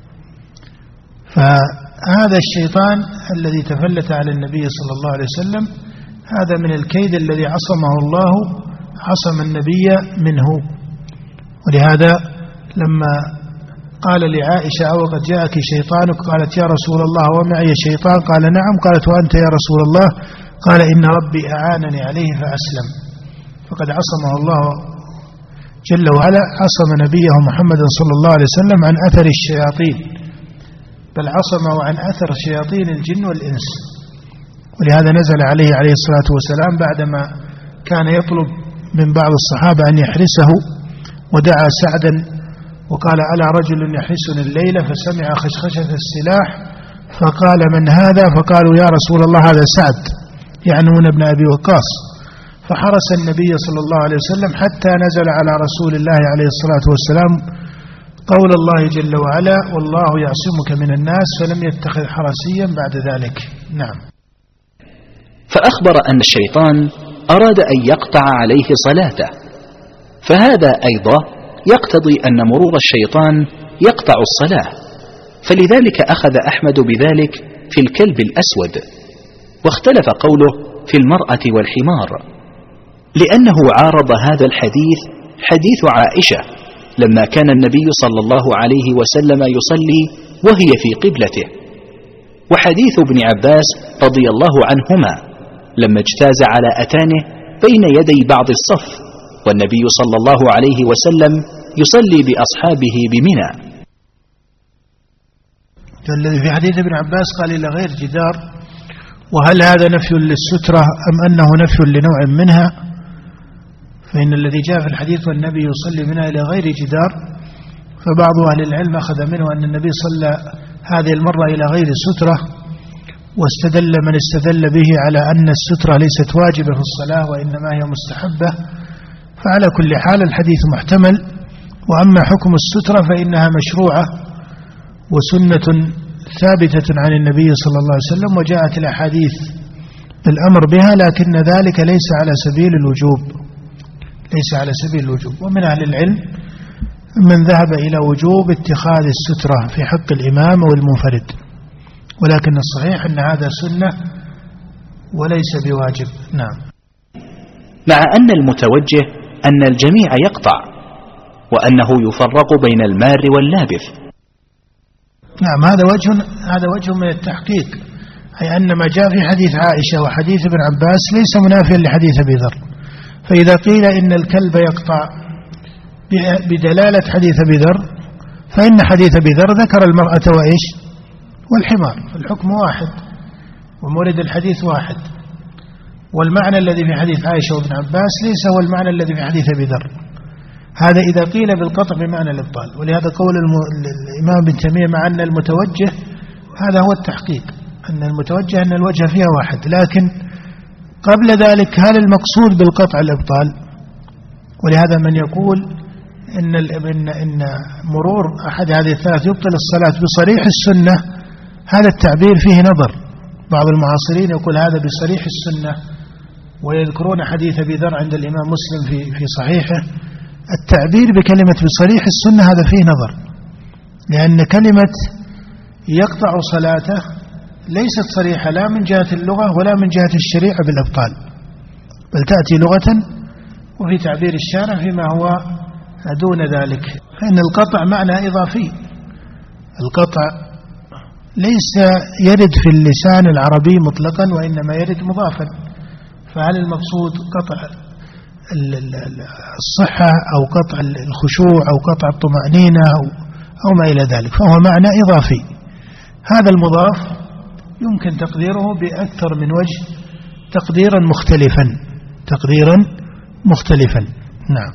فهذا الشيطان الذي تفلت على النبي صلى الله عليه وسلم هذا من الكيد الذي عصمه الله عصم النبي منه. ولهذا لما قال لعائشة: أو قد جاءك شيطانك؟ قالت: يا رسول الله ومعي شيطان؟ قال: نعم. قالت: وأنت يا رسول الله؟ قال: إن ربي أعانني عليه فأسلم. فقد عصمه الله جل وعلا عصم نبيه محمد صلى الله عليه وسلم عن أثر الشياطين، بل عصمه عن أثر شياطين الجن والإنس. ولهذا نزل عليه عليه الصلاة والسلام بعدما كان يطلب من بعض الصحابة أن يحرسه، ودعا سعدا وقال: ألا رجل يحرسني الليلة؟ فسمع خشخشة السلاح فقال: من هذا؟ فقالوا: يا رسول الله هذا سعد، يعنون ابن أبي وقاص. فحرس النبي صلى الله عليه وسلم حتى نزل على رسول الله عليه الصلاة والسلام قول الله جل وعلا: والله يعصمك من الناس، فلم يتخذ حرسيا بعد ذلك. نعم. فأخبر أن الشيطان أراد أن يقطع عليه صلاته، فهذا أيضا يقتضي أن مرور الشيطان يقطع الصلاة، فلذلك أخذ أحمد بذلك في الكلب الأسود، واختلف قوله في المرأة والحمار، لأنه عارض هذا الحديث حديث عائشة لما كان النبي صلى الله عليه وسلم يصلي وهي في قبلته، وحديث ابن عباس رضي الله عنهما لما اجتاز على أتانه بين يدي بعض الصف والنبي صلى الله عليه وسلم يصلي بأصحابه بمنى. الذي في حديث ابن عباس قال: إلى غير جدار. وهل هذا نفي للسترة أم أنه نفي لنوع منها؟ فإن الذي جاء في الحديث والنبي يصلي منها إلى غير جدار، فبعض أهل العلم أخذ منه أن النبي صلى هذه المرة إلى غير سترة، واستدل من استدل به على أن السترة ليست واجبة في الصلاة وإنما هي مستحبة. فعلى كل حال الحديث محتمل. وأما حكم السترة فإنها مشروعة وسنة ثابتة عن النبي صلى الله عليه وسلم، وجاءت الأحاديث بالأمر بها، لكن ذلك ليس على سبيل الوجوب ليس على سبيل الوجوب. ومن أهل العلم من ذهب إلى وجوب اتخاذ السترة في حق الإمام والمنفرد، ولكن الصحيح أن هذا سنة وليس بواجب. نعم. مع أن المتوجه أن الجميع يقطع، وأنه يفرق بين المار واللابث. نعم، هذا وجه هذا وجه من التحقيق، أي أن ما جاء في حديث عائشة وحديث ابن عباس ليس منافيا لحديث أبي ذر. فإذا قيل إن الكلب يقطع بدلالة حديث أبي ذر، فإن حديث أبي ذر ذكر المرأة وإيش والحمار، الحكم واحد ومورد الحديث واحد، والمعنى الذي في حديث عائشة وابن عباس ليس هو المعنى الذي في حديث أبي ذر. هذا إذا قيل بالقطع بمعنى الإبطال. ولهذا قول الإمام ابن تيمية مع أن المتوجه هذا هو التحقيق، أن المتوجه أن الوجه فيها واحد، لكن قبل ذلك هل المقصود بالقطع الإبطال؟ ولهذا من يقول إن, إن, إن مرور أحد هذه الثلاث يبطل الصلاة بصريح السنة، هذا التعبير فيه نظر. بعض المعاصرين يقول هذا بصريح السنة، ويذكرون حديث أبي ذر عند الإمام مسلم في, في صحيحه. التعبير بكلمة بصريح السنة هذا فيه نظر، لأن كلمة يقطع صلاته ليست صريحة لا من جهة اللغة ولا من جهة الشريعة بالإبطال، بل تأتي لغة وفي تعبير الشارع فيما هو دون ذلك. فإن القطع معنى إضافي، القطع ليس يرد في اللسان العربي مطلقا، وإنما يرد مضافا. فهل المقصود قطع الصحة أو قطع الخشوع أو قطع الطمأنينة أو, أو ما إلى ذلك، فهو معنى إضافي. هذا المضاف يمكن تقديره بأكثر من وجه تقديرا مختلفا تقديرا مختلفا نعم.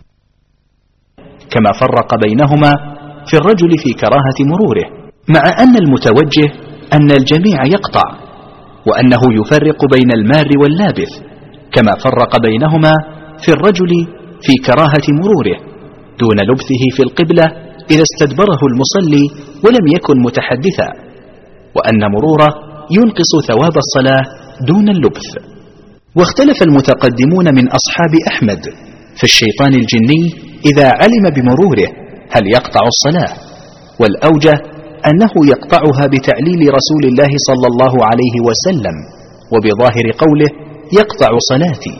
كما فرق بينهما في الرجل في كراهة مروره، مع أن المتوجه أن الجميع يقطع، وأنه يفرق بين المار واللابث، كما فرق بينهما في الرجل في كراهة مروره دون لبثه في القبلة إذا استدبره المصلي ولم يكن متحدثا، وأن مروره ينقص ثواب الصلاة دون اللبث. واختلف المتقدمون من أصحاب أحمد في الشيطان الجني إذا علم بمروره هل يقطع الصلاة، والأوجه أنه يقطعها بتعليل رسول الله صلى الله عليه وسلم وبظاهر قوله يقطع صلاتي.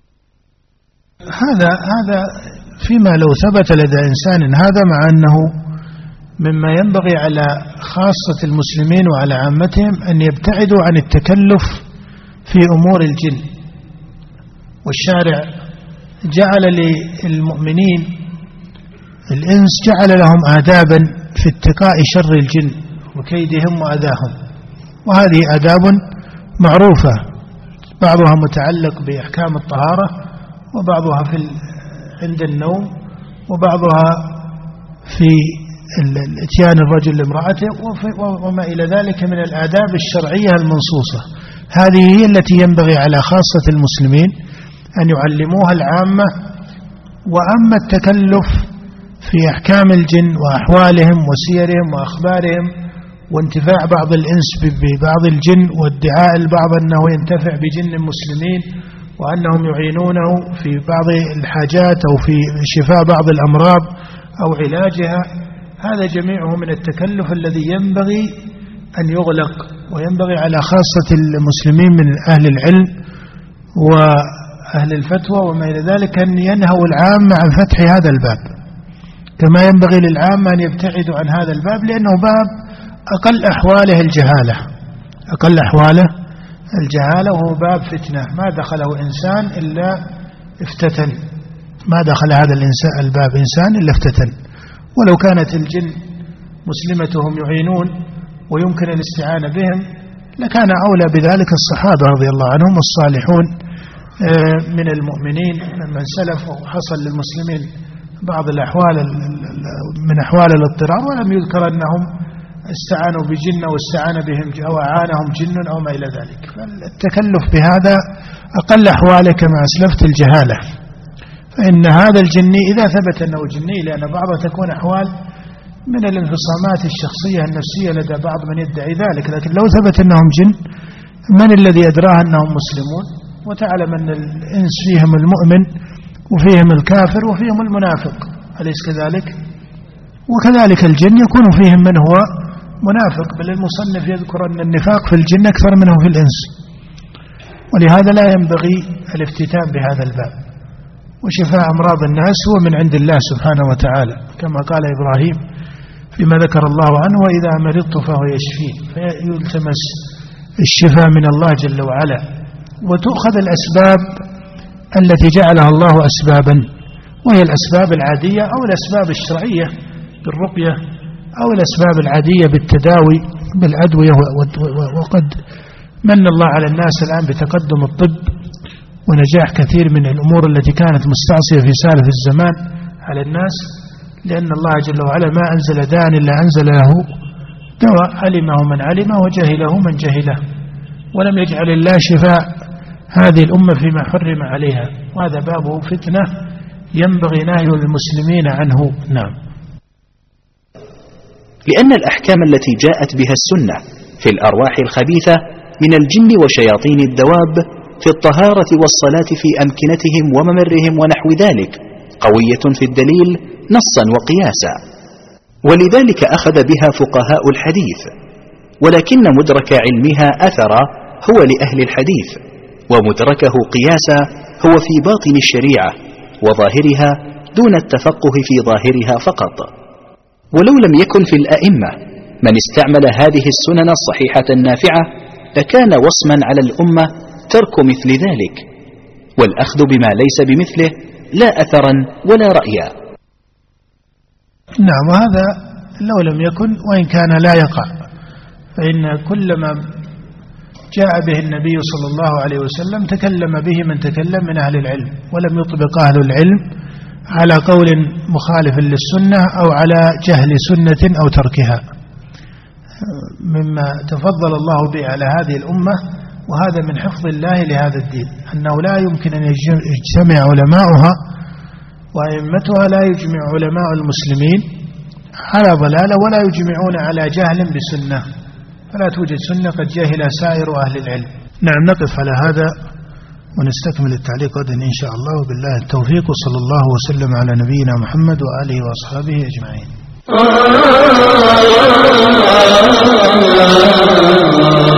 هذا هذا فيما لو ثبت لدى إنسان هذا، مع أنه مما ينبغي على خاصة المسلمين وعلى عامتهم أن يبتعدوا عن التكلف في أمور الجن. والشارع جعل للمؤمنين الإنس جعل لهم آدابا في اتقاء شر الجن وكيدهم وأذاهم، وهذه آداب معروفة، بعضها متعلق بأحكام الطهارة، وبعضها في عند النوم، وبعضها في الاتيان الرجل لامرأته، وما إلى ذلك من الآداب الشرعية المنصوصة. هذه هي التي ينبغي على خاصة المسلمين أن يعلموها العامة. وأما التكلف في أحكام الجن وأحوالهم وسيرهم وأخبارهم وانتفاع بعض الإنس ببعض الجن وادعاء البعض أنه ينتفع بجن المسلمين وأنهم يعينونه في بعض الحاجات أو في شفاء بعض الأمراض أو علاجها، هذا جميعه من التكلف الذي ينبغي أن يغلق، وينبغي على خاصة المسلمين من أهل العلم وأهل الفتوى وما إلى ذلك أن ينهوا العامة عن فتح هذا الباب، كما ينبغي للعامة أن يبتعدوا عن هذا الباب، لأنه باب أقل أحواله الجهالة أقل أحواله الجهالة وهو باب فتنة ما دخله إنسان إلا افتتن، ما دخل هذا الإنسان الباب إنسان إلا افتتن. ولو كانت الجن مسلمتهم يعينون ويمكن الاستعانة بهم لكان أولى بذلك الصحابة رضي الله عنهم والصالحون من المؤمنين من سلف، وحصل للمسلمين بعض الأحوال من أحوال الاضطرار ولم يذكر أنهم استعانوا بجن أو استعان بهم أو أعانهم جن أو ما إلى ذلك. فالتكلف بهذا أقل أحواله كما أسلفت الجهالة. فإن هذا الجني إذا ثبت أنه جني، لأن بعضها تكون أحوال من الانفصامات الشخصية النفسية لدى بعض من يدعي ذلك، لكن لو ثبت أنهم جن من الذي أدراه أنهم مسلمون؟ وتعلم أن الإنس فيهم المؤمن وفيهم الكافر وفيهم المنافق، أليس كذلك؟ وكذلك الجن يكون فيهم من هو منافق، بل المصنف يذكر أن النفاق في الجن أكثر منه في الإنس، ولهذا لا ينبغي الافتتان بهذا الباب. وشفاء أمراض الناس هو من عند الله سبحانه وتعالى، كما قال إبراهيم فيما ذكر الله عنه: وإذا مرضت فهو يشفين. فيلتمس الشفاء من الله جل وعلا، وتؤخذ الأسباب التي جعلها الله أسبابا، وهي الأسباب العادية أو الأسباب الشرعية بالرقية أو الأسباب العادية بالتداوي بالأدوية. وقد من الله على الناس الآن بتقدم الطب ونجاح كثير من الأمور التي كانت مستعصية في سالف الزمان على الناس، لأن الله جل وعلا ما أنزل داء إلا أنزل له دواء، علمه من علمه وجهله من جهله، ولم يجعل الله شفاء هذه الأمة فيما حرم عليها، وهذا باب فتنة ينبغي نهي المسلمين عنه. نعم. لأن الأحكام التي جاءت بها السنة في الأرواح الخبيثة من الجن وشياطين الدواب في الطهارة والصلاة في أمكنتهم وممرهم ونحو ذلك قوية في الدليل نصا وقياسا، ولذلك أخذ بها فقهاء الحديث، ولكن مدرك علمها أثر هو لأهل الحديث، ومدركه قياسا هو في باطن الشريعة وظاهرها دون التفقه في ظاهرها فقط. ولو لم يكن في الأئمة من استعمل هذه السنن الصحيحة النافعة لكان وصما على الأمة ترك مثل ذلك، والأخذ بما ليس بمثله لا أثرا ولا رأيا. نعم، وهذا لو لم يكن وإن كان لا يقع، فإن كل ما جاء به النبي صلى الله عليه وسلم تكلم به من تكلم من أهل العلم، ولم يطبق أهل العلم على قول مخالف للسنة أو على جهل سنة أو تركها، مما تفضل الله به على هذه الأمة. وهذا من حفظ الله لهذا الدين، أنه لا يمكن أن يجتمع علماؤها وأئمتها، لا يجمع علماء المسلمين على ضلالة ولا يجمعون على جهل بسنة، فلا توجد سنة قد جاهل سائر أهل العلم. نعم، نقف على هذا ونستكمل التعليق غدا إن شاء الله، وبالله التوفيق، وصلى الله وسلم على نبينا محمد وآله وأصحابه أجمعين.